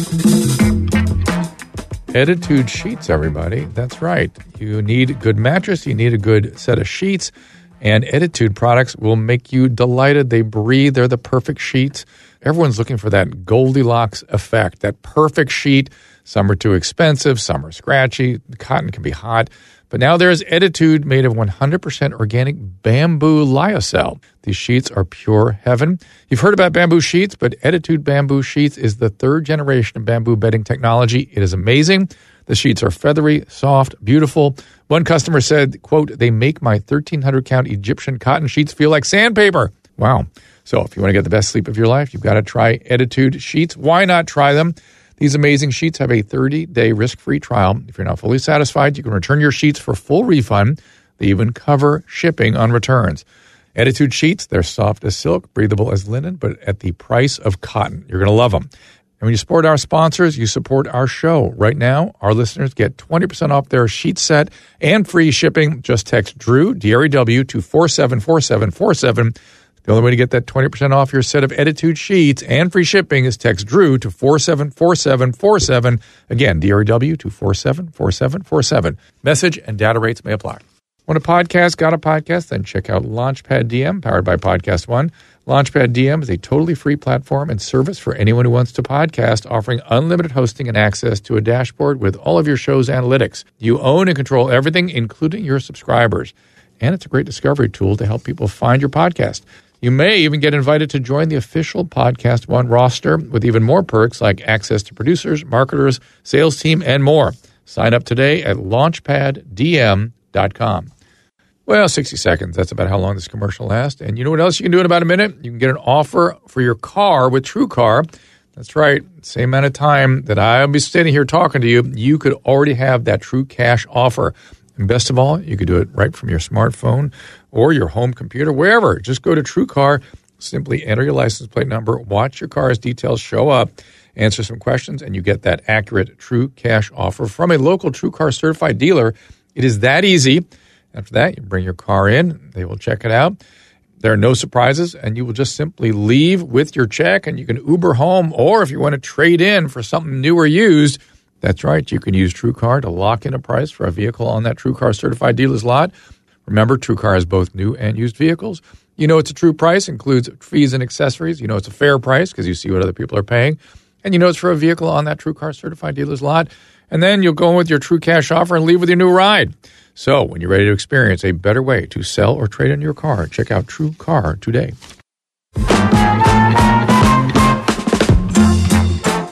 Ettitude sheets, everybody. That's right. You need a good mattress. You need a good set of sheets. And Ettitude products will make you delighted. They breathe. They're the perfect sheets. Everyone's looking for that Goldilocks effect, that perfect sheet. Some are too expensive. Some are scratchy. Cotton can be hot. But now there's Ettitude made of one hundred percent organic bamboo lyocell. These sheets are pure heaven. You've heard about bamboo sheets, but Ettitude bamboo sheets is the third generation of bamboo bedding technology. It is amazing. The sheets are feathery, soft, beautiful. One customer said, quote, they make my thirteen hundred count Egyptian cotton sheets feel like sandpaper. Wow. So if you want to get the best sleep of your life, you've got to try Ettitude sheets. Why not try them? These amazing sheets have a thirty-day risk-free trial. If you're not fully satisfied, you can return your sheets for full refund. They even cover shipping on returns. Ettitude sheets, they're soft as silk, breathable as linen, but at the price of cotton. You're going to love them. And when you support our sponsors, you support our show. Right now, our listeners get twenty percent off their sheet set and free shipping. Just text Drew, D R E W, to four seven four seven four seven. The only way to get that twenty percent off your set of Ettitude sheets and free shipping is text Drew to four seven four seven four seven. Again, D R E W to four seven four seven four seven. Message and data rates may apply. Want a podcast? Got a podcast? Then check out Launchpad D M, powered by Podcast One. Launchpad D M is a totally free platform and service for anyone who wants to podcast, offering unlimited hosting and access to a dashboard with all of your show's analytics. You own and control everything, including your subscribers. And it's a great discovery tool to help people find your podcast. You may even get invited to join the official Podcast One roster with even more perks like access to producers, marketers, sales team, and more. Sign up today at launchpad d m dot com. Well, sixty seconds. That's about how long this commercial lasts. And you know what else you can do in about a minute? You can get an offer for your car with TrueCar. That's right. Same amount of time that I'll be sitting here talking to you, you could already have that True Cash offer. And best of all, you could do it right from your smartphone or your home computer, wherever. Just go to TrueCar, simply enter your license plate number, watch your car's details show up, answer some questions, and you get that accurate True Cash offer from a local TrueCar certified dealer. It is that easy. After that, you bring your car in, they will check it out. There are no surprises, and you will just simply leave with your check, and you can Uber home, or if you want to trade in for something new or used, that's right, you can use TrueCar to lock in a price for a vehicle on that TrueCar certified dealer's lot. Remember, TrueCar has both new and used vehicles. You know it's a true price, includes fees and accessories. You know it's a fair price because you see what other people are paying. And you know it's for a vehicle on that TrueCar certified dealer's lot. And then you'll go in with your True Cash offer and leave with your new ride. So when you're ready to experience a better way to sell or trade in your car, check out TrueCar today.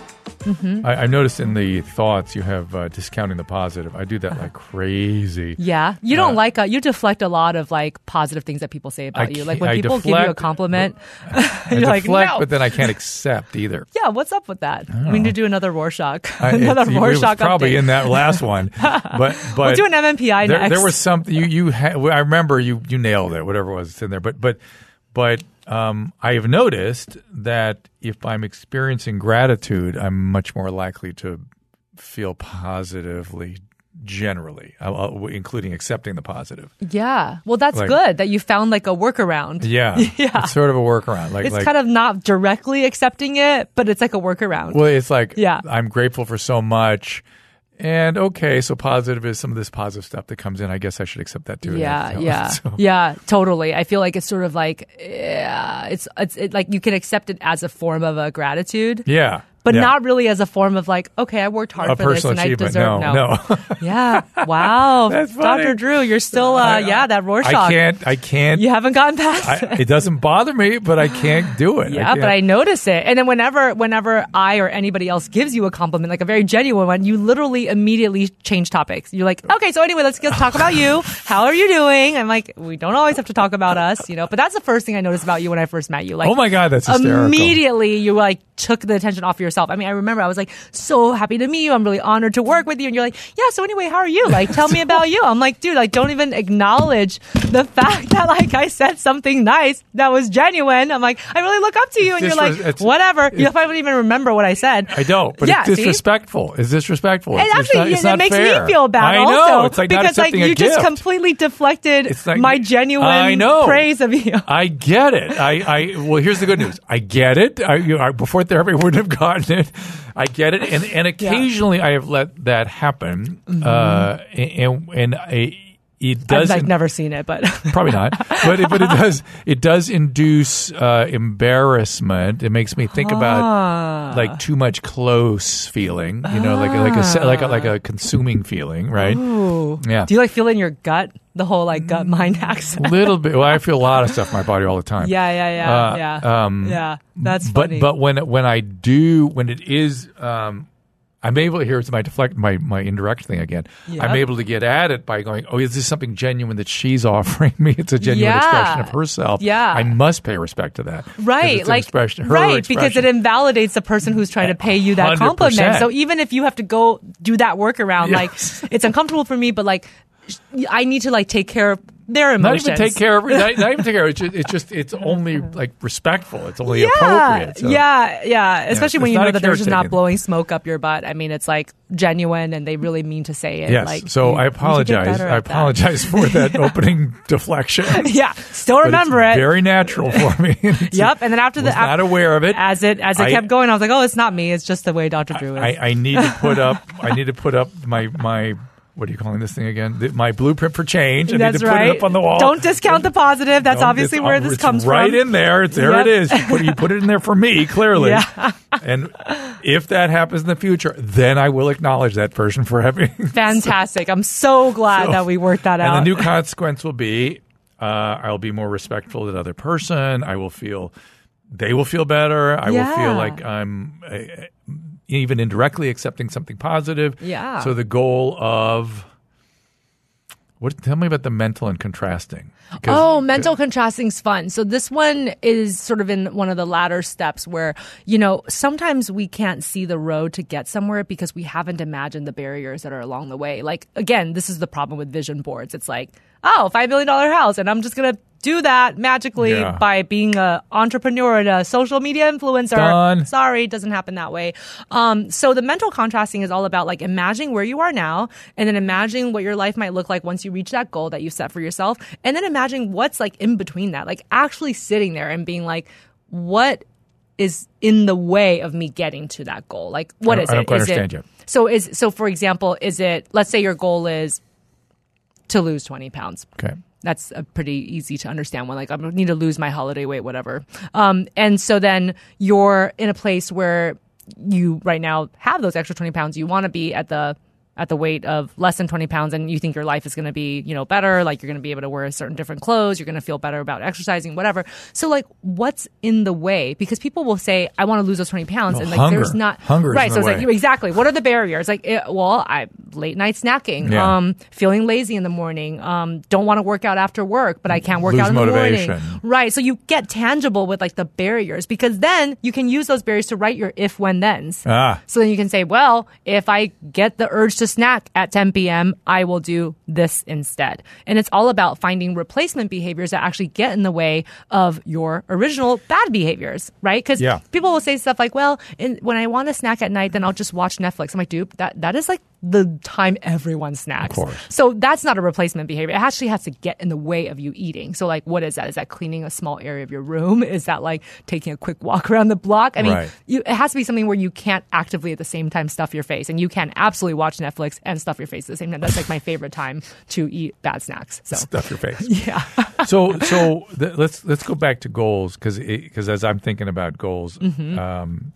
Mm-hmm. I, I noticed in the thoughts you have uh, discounting the positive. I do that like crazy. Yeah. You don't Uh, like, uh, you deflect a lot of like positive things that people say about I you. Like can't- when I people give you a deflect, compliment, I you're like, deflect, no. but then I can't accept either. Yeah, what's up with that? We need to do another Rorschach. I, another it's- it Rorschach was probably update. in that last one, but but We'll do an M M P I there, next. there was something you you ha- I remember you you nailed it. Whatever it was it's in there, but but but um, I have noticed that if I'm experiencing gratitude, I'm much more likely to feel positively. Generally, I'll, I'll- including accepting the positive. Yeah. Well, that's Like- good that you found like a workaround. Yeah, Yeah. It's sort of a workaround. Like It's like, kind of not directly accepting it, but it's like a workaround. well, it's like Yeah. I'm grateful for so much. And okay, so positive is some of this positive stuff that comes in. I guess I should accept that too. Yeah, So- yeah, so- yeah, totally. I feel like it's sort of like, yeah, it's it's it, like you can accept it as a form of a gratitude, yeah. but yeah. not really as a form of like, okay, I worked hard a for this personal and I achievement. deserve no, no. Yeah, wow, That's funny. Doctor Drew, you're still, uh, I- yeah, that Rorschach. I can't. I can't. You haven't gotten past I, it. it doesn't bother me, but I can't do it. Yeah, I but can't. I notice it. And then whenever whenever I or anybody else gives you a compliment, like a very genuine one, you literally immediately change topics. You're like, okay, so anyway, let's just talk about you. How are you doing? I'm like, we don't always have to talk about us, you know. But that's the first thing I noticed about you when I first met you. Like, Oh my God, that's hysterical. immediately you like took the attention off yourself. I mean, I remember I was like, so happy to meet you. I'm really honored to work with you. And you're like, yeah, so anyway, how are you? Like, tell me about you. I'm like, dude, like, don't even acknowledge the fact that like I said something nice that was genuine. I'm like, I really look up to you. And It's you're like, disres- it's- whatever. You probably don't even remember what I said. I don't, but Yeah, it's see? disrespectful. It's disrespectful. And It's, actually, it's not, it's it not makes fair. me feel bad I know. also. It's like not because like accepting a you just gift. completely deflected It's like- my genuine I know. praise of you. I get it. I, I well, here's the good news. I get it. I, you know, I before therapy, I wouldn't have gotten it. I get it, and and occasionally I have let that happen, uh, and and I, it I've does like never seen it, but probably not, but it, but it does it does induce uh, embarrassment. It makes me think Ah. about like too much close feeling, you know, like like a se- like a, like a consuming feeling, right? Ooh. Yeah. Do you like feel it in your gut? The whole like gut mind accent. A little bit. Well, I feel a lot of stuff in my body all the time. Yeah, yeah, yeah, Uh, yeah. um, yeah, that's but funny. but when when I do when it is um, I'm able here's my deflect my my indirect thing again. Yep. I'm able to get at it by going, oh, is this something genuine that she's offering me? It's a genuine Yeah. expression of herself. Yeah. I must pay respect to that. 'Cause Right, it's an like expression, her right, because it expression. invalidates the person who's trying to pay you that one hundred percent. compliment. So even if you have to go do that workaround, Yes. like it's uncomfortable for me, but like I need to like take care of their Not emotions. even take care of not, not even take care of it. It's just, it's just it's only like respectful. It's only Yeah, appropriate. So. yeah, yeah. Especially it's when you not know a that they're just not caretaking. blowing smoke up your butt. I mean, it's like genuine, and they really mean to say it. Yes. Like, so you- I you should get apologize. better I at that. apologize for that opening deflection. Yeah, still But remember it's it. Very natural for me. Yep. And then after was the not af- aware of it. as it as it I- kept going, I was like, oh, it's not me. It's just the way Doctor Drew is. I, I need to put up. I need to put up my my. What are you calling this thing again? The- My blueprint for change. I That's need to put right. it up on the wall. Don't discount the positive. That's Don't- obviously it's- where this it's comes right from. in there. It's there. Yep. It is. You put, you put it in there for me, clearly. Yeah. And if that happens in the future, then I will acknowledge that person for having. Fantastic. I'm so glad So- that we worked that And out. the new consequence will be uh, I'll be more respectful to the other person. I will feel, they will feel better. I will Yeah. feel like I'm uh, even indirectly accepting something positive. Yeah. So the goal of, what? Tell me about the mental and contrasting. 'Cause- Oh, mental contrasting's fun. So this one is sort of in one of the latter steps where, you know, sometimes we can't see the road to get somewhere because we haven't imagined the barriers that are along the way. Like, again, this is the problem with vision boards. It's like, oh, five million dollars house, and I'm just going to do that magically Yeah. by being a entrepreneur and a social media influencer. Done. Sorry, it doesn't happen that way. Um, so the mental contrasting is all about like imagining where you are now and then imagining what your life might look like once you reach that goal that you set for yourself. And then imagining what's like in between that, like actually sitting there and being like, what is in the way of me getting to that goal? Like, what I is don't- I don't it? quite Is it- understand you. So is, so for example, is it, let's say your goal is to lose twenty pounds. Okay. That's a pretty easy to understand one. Like, I need to lose my holiday weight, whatever. Um, and so then you're in a place where you right now have those extra twenty pounds. You want to be at the at the weight of less than twenty pounds and you think your life is going to be, you know, better, like you're going to be able to wear certain different clothes, you're going to feel better about exercising, whatever. So like what's in the way? Because people will say, I want to lose those twenty pounds. Well, and like hunger. there's not. Hunger right. is So in the it's way. like, exactly. What are the barriers? Like, it, well, I late night snacking, Yeah. um, feeling lazy in the morning, um, don't want to work out after work, but I can't work Lose out in the motivation. morning. Right. So you get tangible with like the barriers because then you can use those barriers to write your if, when, thens. Ah. So then you can say, well, if I get the urge to snack at ten p.m., I will do this instead. And it's all about finding replacement behaviors that actually get in the way of your original bad behaviors, right? Because Yeah. people will say stuff like, well, in, when I want to snack at night, then I'll just watch Netflix. I'm like, dude, that, that is like the time everyone snacks. Of course. So that's not a replacement behavior. It actually has to get in the way of you eating. So like, what is that? Is that cleaning a small area of your room? Is that like taking a quick walk around the block? I mean, Right. you, it has to be something where you can't actively at the same time stuff your face, and you can absolutely watch Netflix and stuff your face at the same time. That's like my favorite time to eat bad snacks. So Stuff your face. yeah. so so th- let's let's go back to goals because because as I'm thinking about goals, Mm-hmm. um,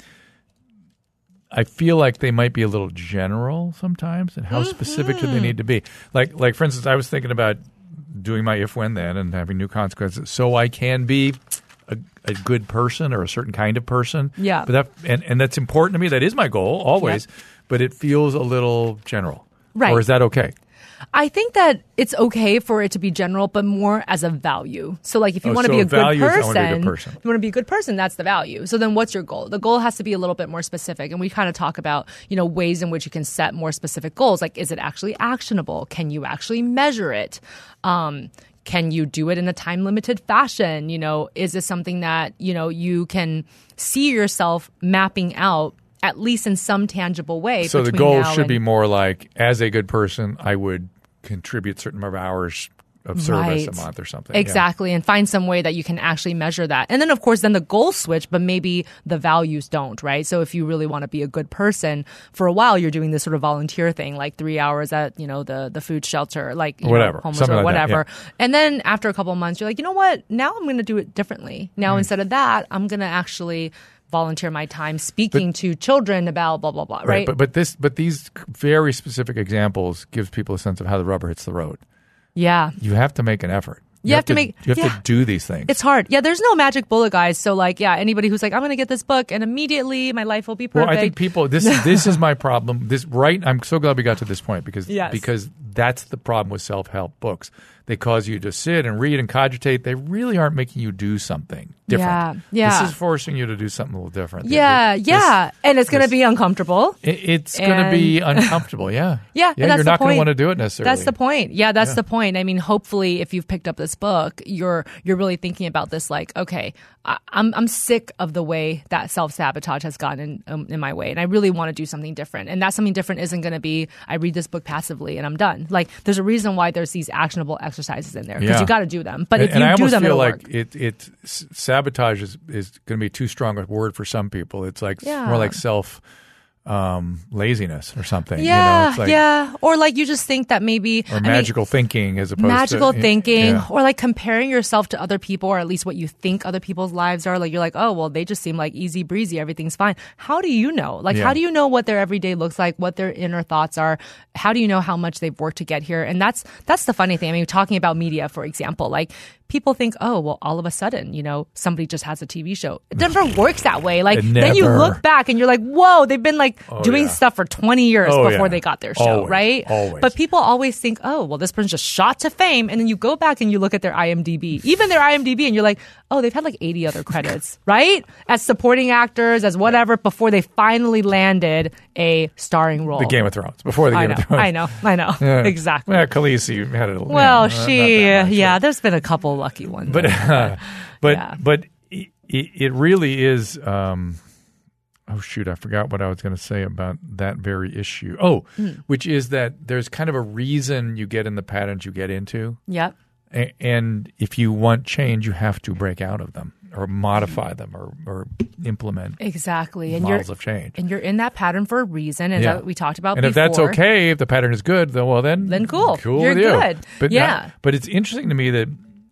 I feel like they might be a little general sometimes, and how specific do they Mm-hmm. need to be? Like like for instance, I was thinking about doing my if when then and having new consequences, so I can be a, a good person or a certain kind of person. Yeah. but that and, and that's important to me. That is my goal always, but it feels a little general. Right. Or is that okay? I think that it's okay for it to be general, but more as a value. So like if you Oh, want to so be a good value is I person, wanna be a good person. you want to be a good person, that's the value. So then what's your goal? The goal has to be a little bit more specific. And we kind of talk about, you know, ways in which you can set more specific goals. Like, is it actually actionable? Can you actually measure it? Um, Can you do it in a time limited fashion? You know, is this something that, you know, you can see yourself mapping out at least in some tangible way? So the between goal now should and- be more like, as a good person, I would contribute certain number of hours of service a Right. month or something. Yeah. Exactly. And find some way that you can actually measure that. And then, of course, then the goals switch, but maybe the values don't, right? So if you really want to be a good person, for a while, you're doing this sort of volunteer thing, like three hours at, you know, the, the food shelter, like, you Whatever. know, homeless Something or like that, whatever. yeah. And then after a couple of months, you're like, you know what? Now I'm going to do it differently. Now, Mm. instead of that, I'm going to actually volunteer my time speaking to children about blah, blah, blah, right? Right. But but this but these very specific examples gives people a sense of how the rubber hits the road. yeah. You have to make an effort. You have to make- You have yeah. to do these things. It's hard. Yeah, there's no magic bullet, guys. So, like, yeah, anybody who's like, I'm going to get this book and immediately my life will be perfect. Well, I think people. This this is my problem. This right. I'm so glad we got to this point because Yes. because that's the problem with self help books. They cause you to sit and read and cogitate. They really aren't making you do something different. Yeah, yeah. This is forcing you to do something a little different. Yeah, This- yeah. and it's going to this- be uncomfortable. It, it's going to be uncomfortable. Yeah. Yeah, and Yeah. that's You're the not going to point. want to do it necessarily. That's the point. Yeah, that's the point. I mean, hopefully, if you've picked up this book, you're you're really thinking about this. Like, okay, I, I'm I'm sick of the way that self sabotage has gotten in um, in my way, and I really want to do something different. And that something different isn't going to be I read this book passively and I'm done. Like, there's a reason why there's these actionable exercises in there because Yeah. you got to do them. But and, if and you I do almost them, feel it'll like work. it, it s- sabotage is, is going to be too strong a word for some people. It's like Yeah. more like self um, laziness or something. Yeah, you know? It's like, yeah. Or like you just think that maybe Or I mean, magical thinking as opposed magical to thinking Yeah. or like comparing yourself to other people or at least what you think other people's lives are. Like you're like, oh, well, they just seem like easy breezy. Everything's fine. How do you know? Like, Yeah. how do you know what their everyday looks like, what their inner thoughts are? How do you know how much they've worked to get here? And that's, that's the funny thing. I mean, talking about media, for example, like people think, oh, well, all of a sudden, you know, somebody just has a T V show. It never works that way. Like It then you never. look back and you're like, whoa, they've been like doing yeah. stuff for twenty years Oh, before yeah. they got their show, Always, right? always. But people always think, oh, well, this person just shot to fame. And then you go back and you look at their I M D B, even their I M D B, and you're like, oh, they've had like eighty other credits, right? As supporting actors, as whatever, before they finally landed a starring role. The Game of Thrones before the I Game know, of Thrones. I know, I know. Yeah. Exactly. Yeah, Khaleesi had it. well, yeah, she, not that much, yeah, there's been a couple lucky ones. but uh, but Yeah. but it, it really is. Um, oh shoot, I forgot what I was going to say about that very issue. Oh, Hmm. which is that there's kind of a reason you get in the patterns you get into. Yep. A- And if you want change, you have to break out of them or modify them or, or implement Exactly. And models you're, of change. and you're in that pattern for a reason, as Yeah. we talked about And before. if that's okay, if the pattern is good, then well, then Then cool. cool You're with you. good. But Yeah. not- but it's interesting to me that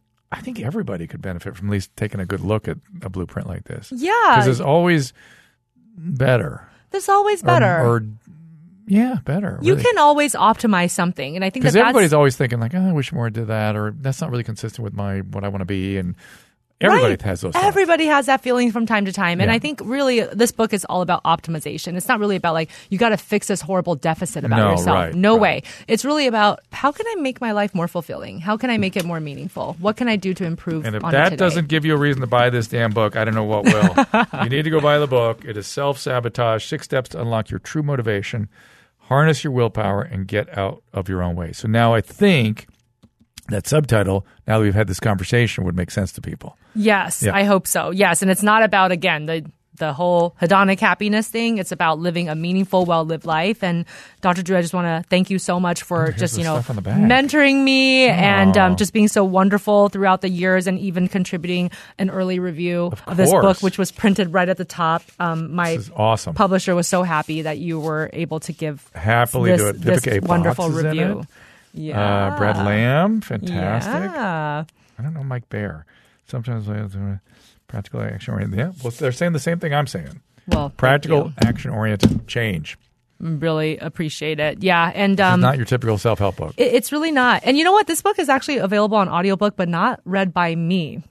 I think everybody could benefit from at least taking a good look at a blueprint like this. Yeah. because there's always better. There's always Or- better. or Yeah, better. You really. can always optimize something. And I think that Because that's... everybody's always thinking like, oh, I wish more did that, or that's not really consistent with my what I want to be. And everybody right. has those Everybody thoughts. has that feeling from time to time. And yeah. I think really this book is all about optimization. It's not really about like, you got to fix this horrible deficit about no, yourself. Right, no right. way. It's really about how can I make my life more fulfilling? How can I make it more meaningful? What can I do to improve And if on that it today? doesn't give you a reason to buy this damn book, I don't know what will. You need to go buy the book. It is Self-Sabotage, Six Steps to Unlock Your True Motivation, Harness Your Willpower, and Get Out of Your Own Way. So now I think that subtitle, now that we've had this conversation, would make sense to people. Yes, Yeah. I hope so. Yes, and it's not about, again, the the whole hedonic happiness thing. It's about living a meaningful, well-lived life. And Doctor Drew, I just want to thank you so much for Here's just, the you know, stuff on the back. mentoring me and Aw. um, just being so wonderful throughout the years and even contributing an early review Of of, this course. book, which was printed right at the top. Um, my This is awesome. publisher was so happy that you were able to give Happily this, do it. this Vivica A. wonderful Potts is in review. it. Yeah. Uh, Brad Lamb, fantastic. Yeah. I don't know Mike Baer. Sometimes uh, practical action oriented. Yeah, well, they're saying the same thing I'm saying. Well, Practical thank you. action oriented change. Really appreciate it. Yeah. And It's um, not your typical self help book. It- It's really not. And you know what? This book is actually available on audiobook, but not read by me.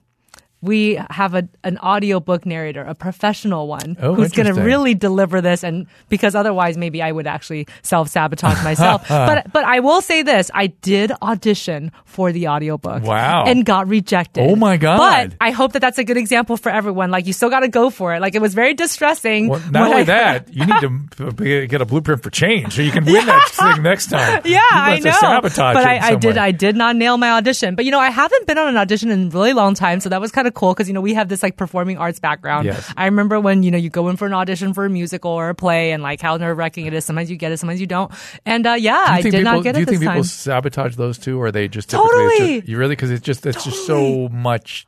We have a, an audiobook narrator, a professional one, Oh, who's going to interesting. really deliver this. And because otherwise, maybe I would actually self-sabotage myself. but but I will say this. I did audition for the audiobook. Wow. And got rejected. Oh, my God. But I hope that that's a good example for everyone. Like, you still got to go for it. Like, it was very distressing. Well, not when only I- that, you need to b- get a blueprint for change so you can win that thing next time. Yeah, you I must know. have sabotaged But it I, in I some did. way. I did not nail my audition. But you know, I haven't been on an audition in a really long time, so that was kind of cool because you know we have this like performing arts background. Yes. I remember when you know you go in for an audition for a musical or a play, and like how nerve wracking it is. Sometimes you get it, sometimes you don't. And uh, yeah, Do you I think did people, not get do you it think this people time. sabotage those too, or are they just typically it's Totally. just, you really because it's just it's just so much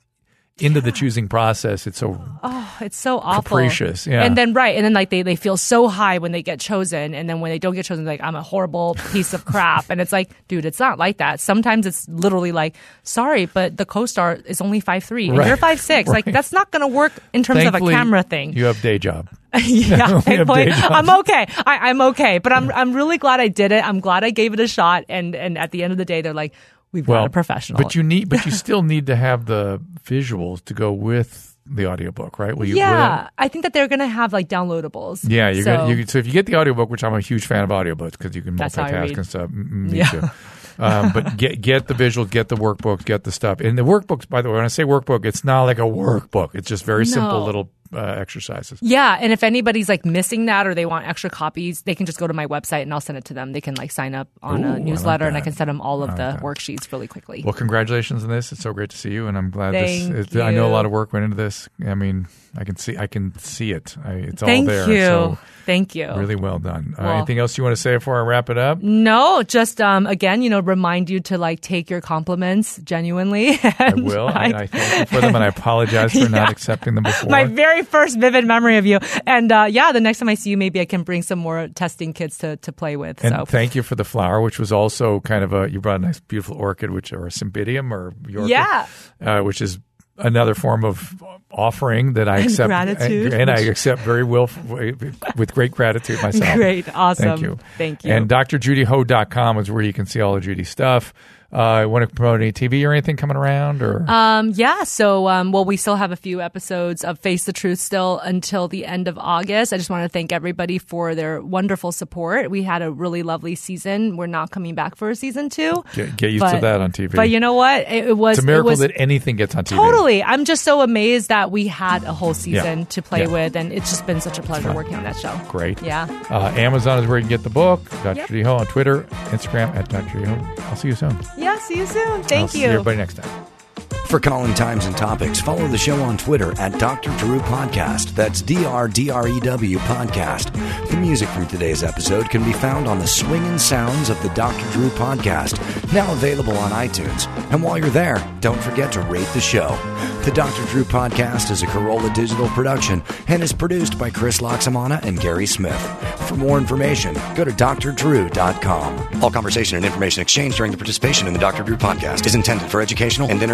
into the choosing process. It's so Oh, it's so awful. capricious. Yeah. And then right, and then like they, they feel so high when they get chosen, and then when they don't get chosen, they're like, I'm a horrible piece of crap. And it's like, dude, it's not like that. Sometimes it's literally like, sorry, but the co-star is only five three and Right. you're five six. Right. Like that's not going to work in terms Thankfully, of a camera thing. You have day job. yeah, We have thankfully, day jobs. I'm okay. I, I'm okay, but I'm I'm really glad I did it. I'm glad I gave it a shot. And and at the end of the day, they're like, we've got a professional. But you need, but you still need to have the visuals to go with the audiobook, right? Will you, yeah, will- I think that they're going to have like downloadables. yeah, you're so, gonna, you, so if you get the audiobook, which I'm a huge fan of audiobooks because you can That's how I multitask read. and stuff. M- Me Yeah. too. Um, but get get the visuals, get the workbooks, get the stuff. And the workbooks, by the way, when I say workbook, it's not like a workbook. It's just very simple No. little uh, exercises. Yeah, and if anybody's like missing that or they want extra copies, they can just go to my website and I'll send it to them. They can like sign up on Ooh, I a like newsletter and I that. can send them all of I the like that. worksheets really quickly. Well, congratulations on this. It's so great to see you, and I'm glad Thank this. It, I know a you. lot of work went into this. I mean, I can see, I can see it. I, it's all Thank there. you. So Thank you. really well done. Uh, Well- anything else you want to say before I wrap it up? No, just um, again, you know, remind you to like take your compliments genuinely. I will. I, I thank you for them, and I apologize for not Yeah. accepting them before. My very first vivid memory of you. And uh, yeah, the next time I see you, maybe I can bring some more testing kits to, to play with. and so thank you for the flower, which was also kind of a, you brought a nice, beautiful orchid, which or a cymbidium or Yorker, Yeah. uh, which is another form of offering that I And accept, gratitude, and, and I which- accept very well with great gratitude myself. Great. Awesome. Thank you. Thank you. And D R judy ho dot com is where you can see all of Judy's stuff. Uh, want to promote any T V or anything coming around? Or Um, yeah, so, um, well, we still have a few episodes of Face the Truth still until the end of August. I just want to thank everybody for their wonderful support. We had a really lovely season. We're not coming back for a season two. get, get used to but- that on T V. But you know what? It, it was it's a miracle it was, that anything gets on T V. Totally. I'm just so amazed that we had a whole season Yeah. to play Yeah. with, and it's just been such a pleasure fun. working on that show. Great. Yeah. Uh, Amazon is where you can get the book. Doctor Yep. Judy Ho on Twitter, Instagram at Doctor Judy Ho. I'll see you soon. Yeah, see you soon. I'll Thank see you. everybody next time. For Colin Times and Topics, follow the show on Twitter at Doctor Drew Podcast. That's D R D R E W Podcast. The music from today's episode can be found on the Swingin' Sounds of the Doctor Drew Podcast, now available on iTunes. And while you're there, don't forget to rate the show. The Doctor Drew Podcast is a Corolla Digital production and is produced by Chris Loxamana and Gary Smith. For more information, go to D R drew dot com. All conversation and information exchanged during the participation in the Doctor Drew Podcast is intended for educational and entertainment purposes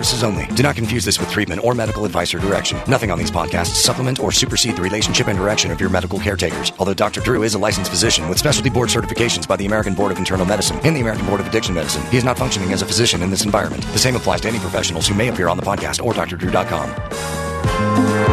purposes only. Do not confuse this with treatment or medical advice or direction. Nothing on these podcasts supplement or supersede the relationship and direction of your medical caretakers. Although Doctor Drew is a licensed physician with specialty board certifications by the American Board of Internal Medicine and the American Board of Addiction Medicine, he is not functioning as a physician in this environment. The same applies to any professionals who may appear on the podcast or D R drew dot com.